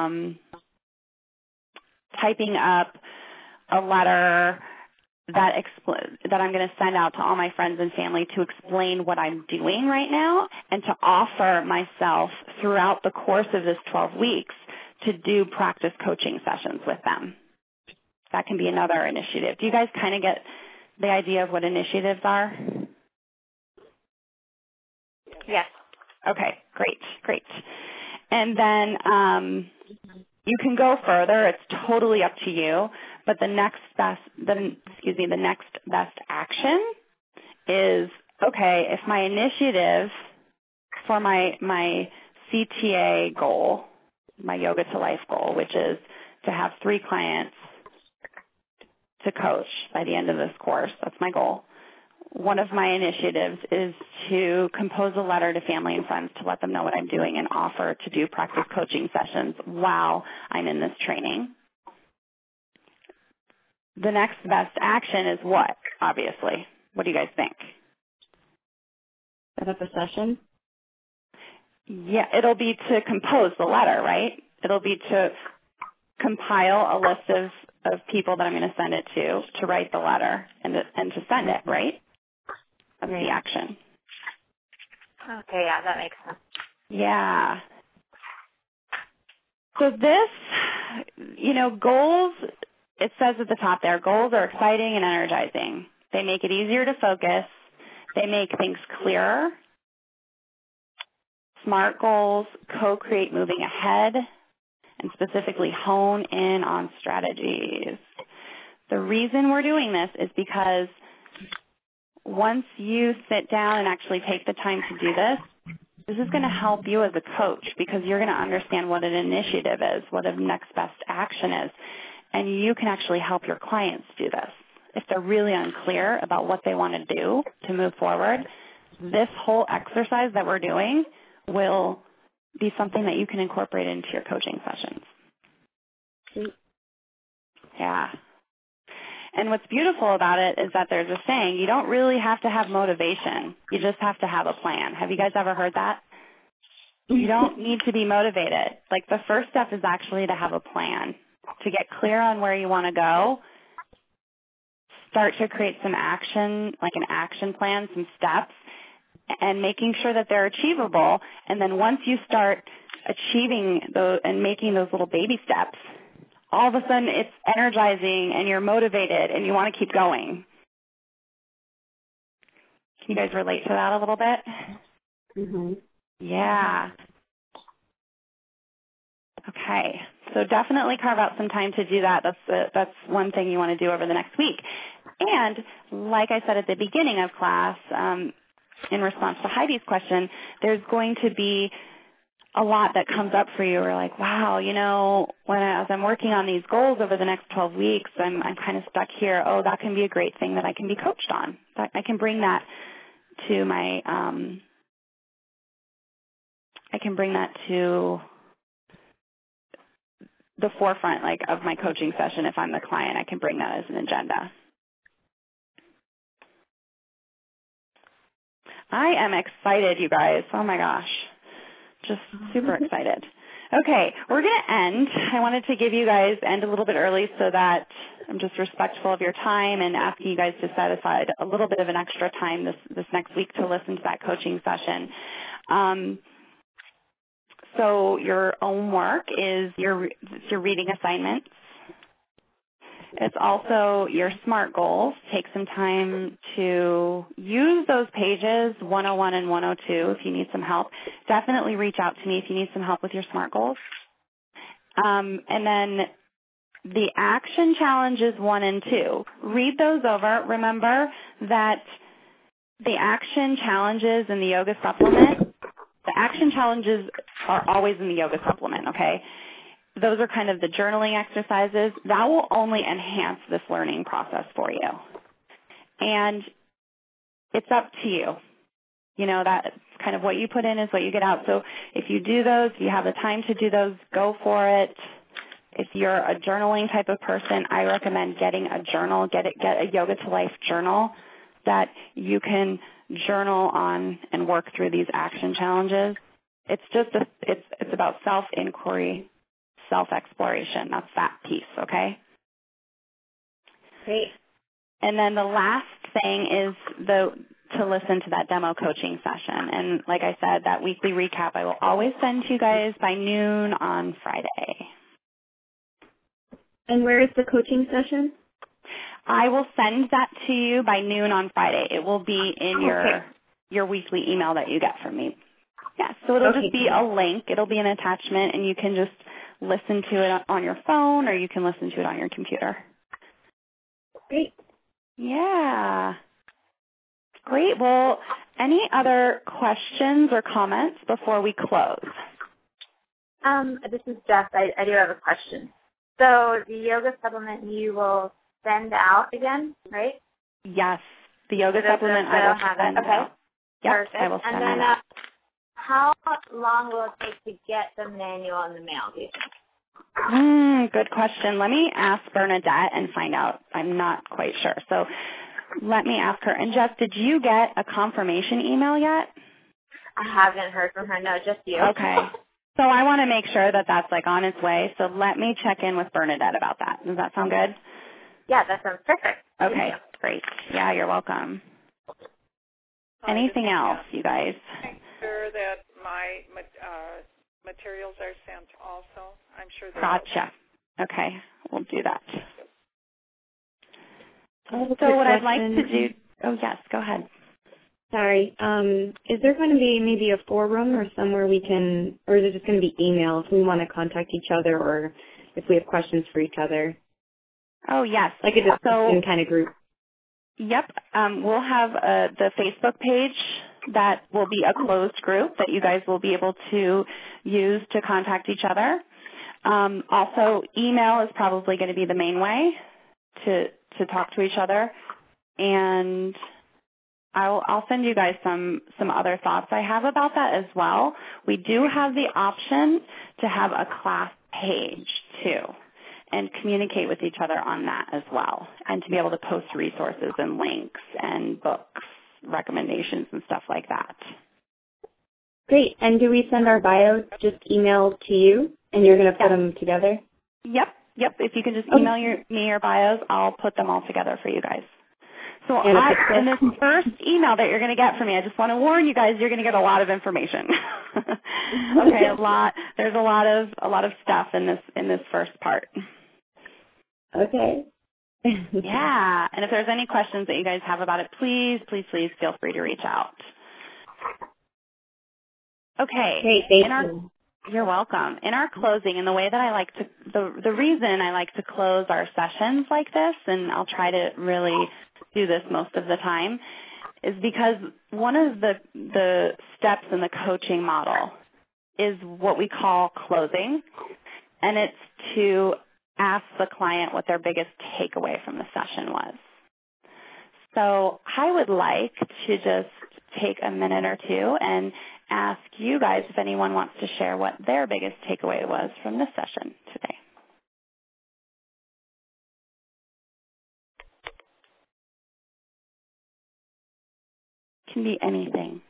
typing up a letter that I'm going to send out to all my friends and family to explain what I'm doing right now and to offer myself throughout the course of this 12 weeks to do practice coaching sessions with them. That can be another initiative. Do you guys kind of get the idea of what initiatives are? Yes. Okay, great. And then you can go further. It's totally up to you. But the next best action is, okay, if my initiative for my CTA goal, my Yoga to Life goal, which is to have 3 clients to coach by the end of this course, that's my goal. One of my initiatives is to compose a letter to family and friends to let them know what I'm doing and offer to do practice coaching sessions while I'm in this training. The next best action is what, obviously? What do you guys think? Set up a session? Yeah, it'll be to compose the letter, right? It'll be to compile a list of people that I'm going to send it to write the letter and to send it, right? That's the action. Okay, yeah, that makes sense. Yeah. So this, goals, it says at the top there, goals are exciting and energizing. They make it easier to focus. They make things clearer. SMART goals co-create moving ahead and specifically hone in on strategies. The reason we're doing this is because once you sit down and actually take the time to do this is going to help you as a coach because you're going to understand what an initiative is, what a next best action is, and you can actually help your clients do this. If they're really unclear about what they want to do to move forward, this whole exercise that we're doing will be something that you can incorporate into your coaching sessions. Yeah. And what's beautiful about it is that there's a saying, you don't really have to have motivation. You just have to have a plan. Have you guys ever heard that? You don't need to be motivated. Like the first step is actually to have a plan, to get clear on where you want to go, start to create some action, like an action plan, some steps, and making sure that they're achievable. And then once you start achieving those and making those little baby steps, all of a sudden it's energizing and you're motivated and you want to keep going. Can you guys relate to that a little bit? Mm-hmm. Yeah. Okay. So definitely carve out some time to do that. That's one thing you want to do over the next week. And like I said at the beginning of class, in response to Heidi's question, there's going to be a lot that comes up for you. We're like, wow, as I'm working on these goals over the next 12 weeks, I'm kind of stuck here. Oh, that can be a great thing that I can be coached on. I can bring that to my, the forefront like of my coaching session. If I'm the client, I can bring that as an agenda. I am excited, you guys. Oh my gosh. Just super excited. Okay, we're going to end. I wanted to give you guys end a little bit early so that I'm just respectful of your time and asking you guys to set aside a little bit of an extra time this next week to listen to that coaching session. So your own work is your reading assignments. It's also your SMART goals. Take some time to use those pages, 101 and 102, if you need some help. Definitely reach out to me if you need some help with your SMART goals. And then the action challenges 1 and 2. Read those over. Remember that the action challenges in the yoga supplement, the action challenges are always in the yoga supplement, okay? Those are kind of the journaling exercises. That will only enhance this learning process for you. And it's up to you. You know, that's kind of what you put in is what you get out. So if you do those, if you have the time to do those, go for it. If you're a journaling type of person, I recommend getting a journal, get a Yoga to Life journal that you can journal on and work through these action challenges. It's just it's about self-inquiry, self-exploration. That's that piece, okay? Great. And then the last thing is to listen to that demo coaching session. And like I said, that weekly recap I will always send to you guys by noon on Friday. And where is the coaching session? I will send that to you by noon on Friday. It will be in your weekly email that you get from me. Yeah, so it'll just be a link. It'll be an attachment, and you can just listen to it on your phone or you can listen to it on your computer. Great. Yeah. Great. Well, any other questions or comments before we close? This is Jess. I do have a question. So the yoga supplement you will send out again, right? Yes. The yoga supplement I will send out. Yep, perfect. I will send and then out. how long will it take to get the manual in the mail, do you think? Good question. Let me ask Bernadette and find out. I'm not quite sure. So let me ask her. And Jess, did you get a confirmation email yet? I haven't heard from her. No, just you. Okay. So I want to make sure that that's like on its way. So let me check in with Bernadette about that. Does that sound good? Yeah, that sounds perfect. Okay, great. Yeah, you're welcome. Anything else, you guys? Make sure that my materials are sent also. I'm sure they Gotcha. Okay, we'll do that. So what I'd like to do, oh yes, go ahead. Sorry. Is there going to be maybe a forum or somewhere we can, or is it just going to be email if we want to contact each other or if we have questions for each other? Oh, yes. Like a discussion kind of group. Yep. We'll have the Facebook page that will be a closed group that you guys will be able to use to contact each other. Also, email is probably going to be the main way to talk to each other. And I'll send you guys some other thoughts I have about that as well. We do have the option to have a class page too and communicate with each other on that as well, and to be able to post resources and links and books, recommendations and stuff like that. Great. And do we send our bios just email to you and you're going to put them together? Yep. If you can just email me your bios, I'll put them all together for you guys. So in this first email that you're going to get from me, I just want to warn you guys, you're going to get a lot of information. Okay, there's a lot of stuff in this first part. Okay. Yeah, and if there's any questions that you guys have about it, please feel free to reach out. Okay. Great, thank you. You're welcome. In our closing, and the way that I like to, the reason I like to close our sessions like this, and I'll try to really do this most of the time, is because one of the steps in the coaching model is what we call closing, and it's to ask the client what their biggest takeaway from the session was. So I would like to just take a minute or two and ask you guys if anyone wants to share what their biggest takeaway was from this session today. Can be anything.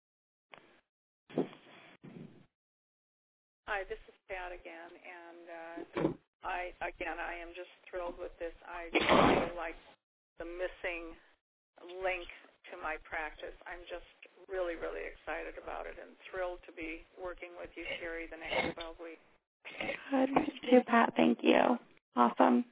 Hi, this is Pat again, and I am just thrilled with this. I feel like the missing link to my practice. I'm just really, really excited about it and thrilled to be working with you, Sherry, the next 12 weeks. Good. Me too, Pat. Thank you. Awesome.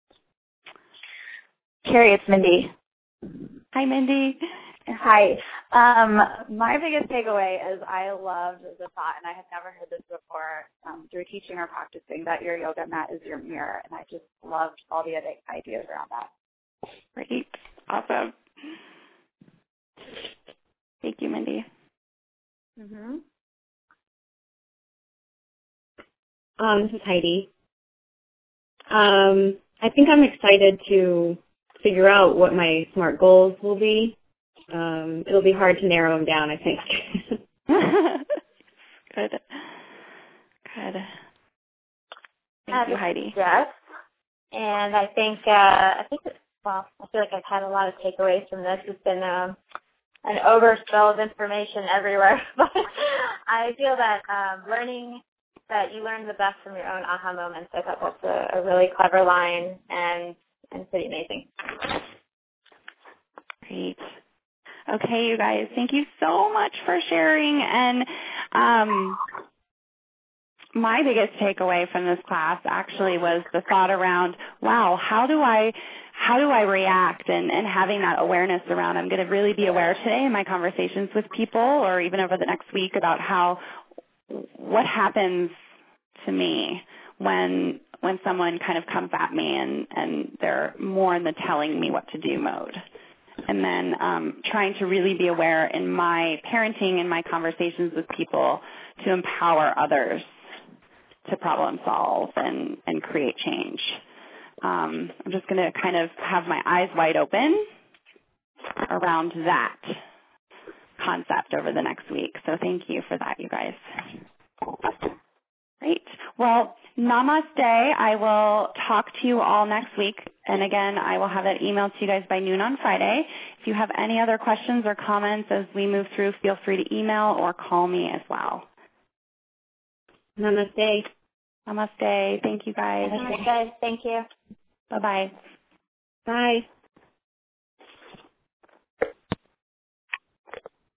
Carrie, it's Mindy. Hi, Mindy. Hi. My biggest takeaway is I loved the thought, and I had never heard this before, through teaching or practicing, that your yoga mat is your mirror, and I just loved all the other ideas around that. Great. Awesome. Thank you, Mindy. This is Heidi. I think I'm excited to figure out what my SMART goals will be. It'll be hard to narrow them down, I think. Good. Thank you, Heidi. Yes. And I think I feel like I've had a lot of takeaways from this. It's been an overspill of information everywhere. But I feel that learning that you learn the best from your own aha moments. I thought that's a really clever line and pretty amazing. Great. Okay, you guys, thank you so much for sharing. And my biggest takeaway from this class actually was the thought around, wow, how do I react, and having that awareness around, I'm going to really be aware today in my conversations with people or even over the next week about what happens to me when someone kind of comes at me and they're more in the telling me what to do mode. And then trying to really be aware in my parenting and my conversations with people to empower others to problem solve and create change. I'm just going to kind of have my eyes wide open around that concept over the next week. So thank you for that, you guys. Great. Well, namaste. I will talk to you all next week. And again, I will have that email to you guys by noon on Friday. If you have any other questions or comments as we move through, feel free to email or call me as well. Namaste. Namaste. Thank you, guys. Namaste. Thank you. Bye-bye. Bye.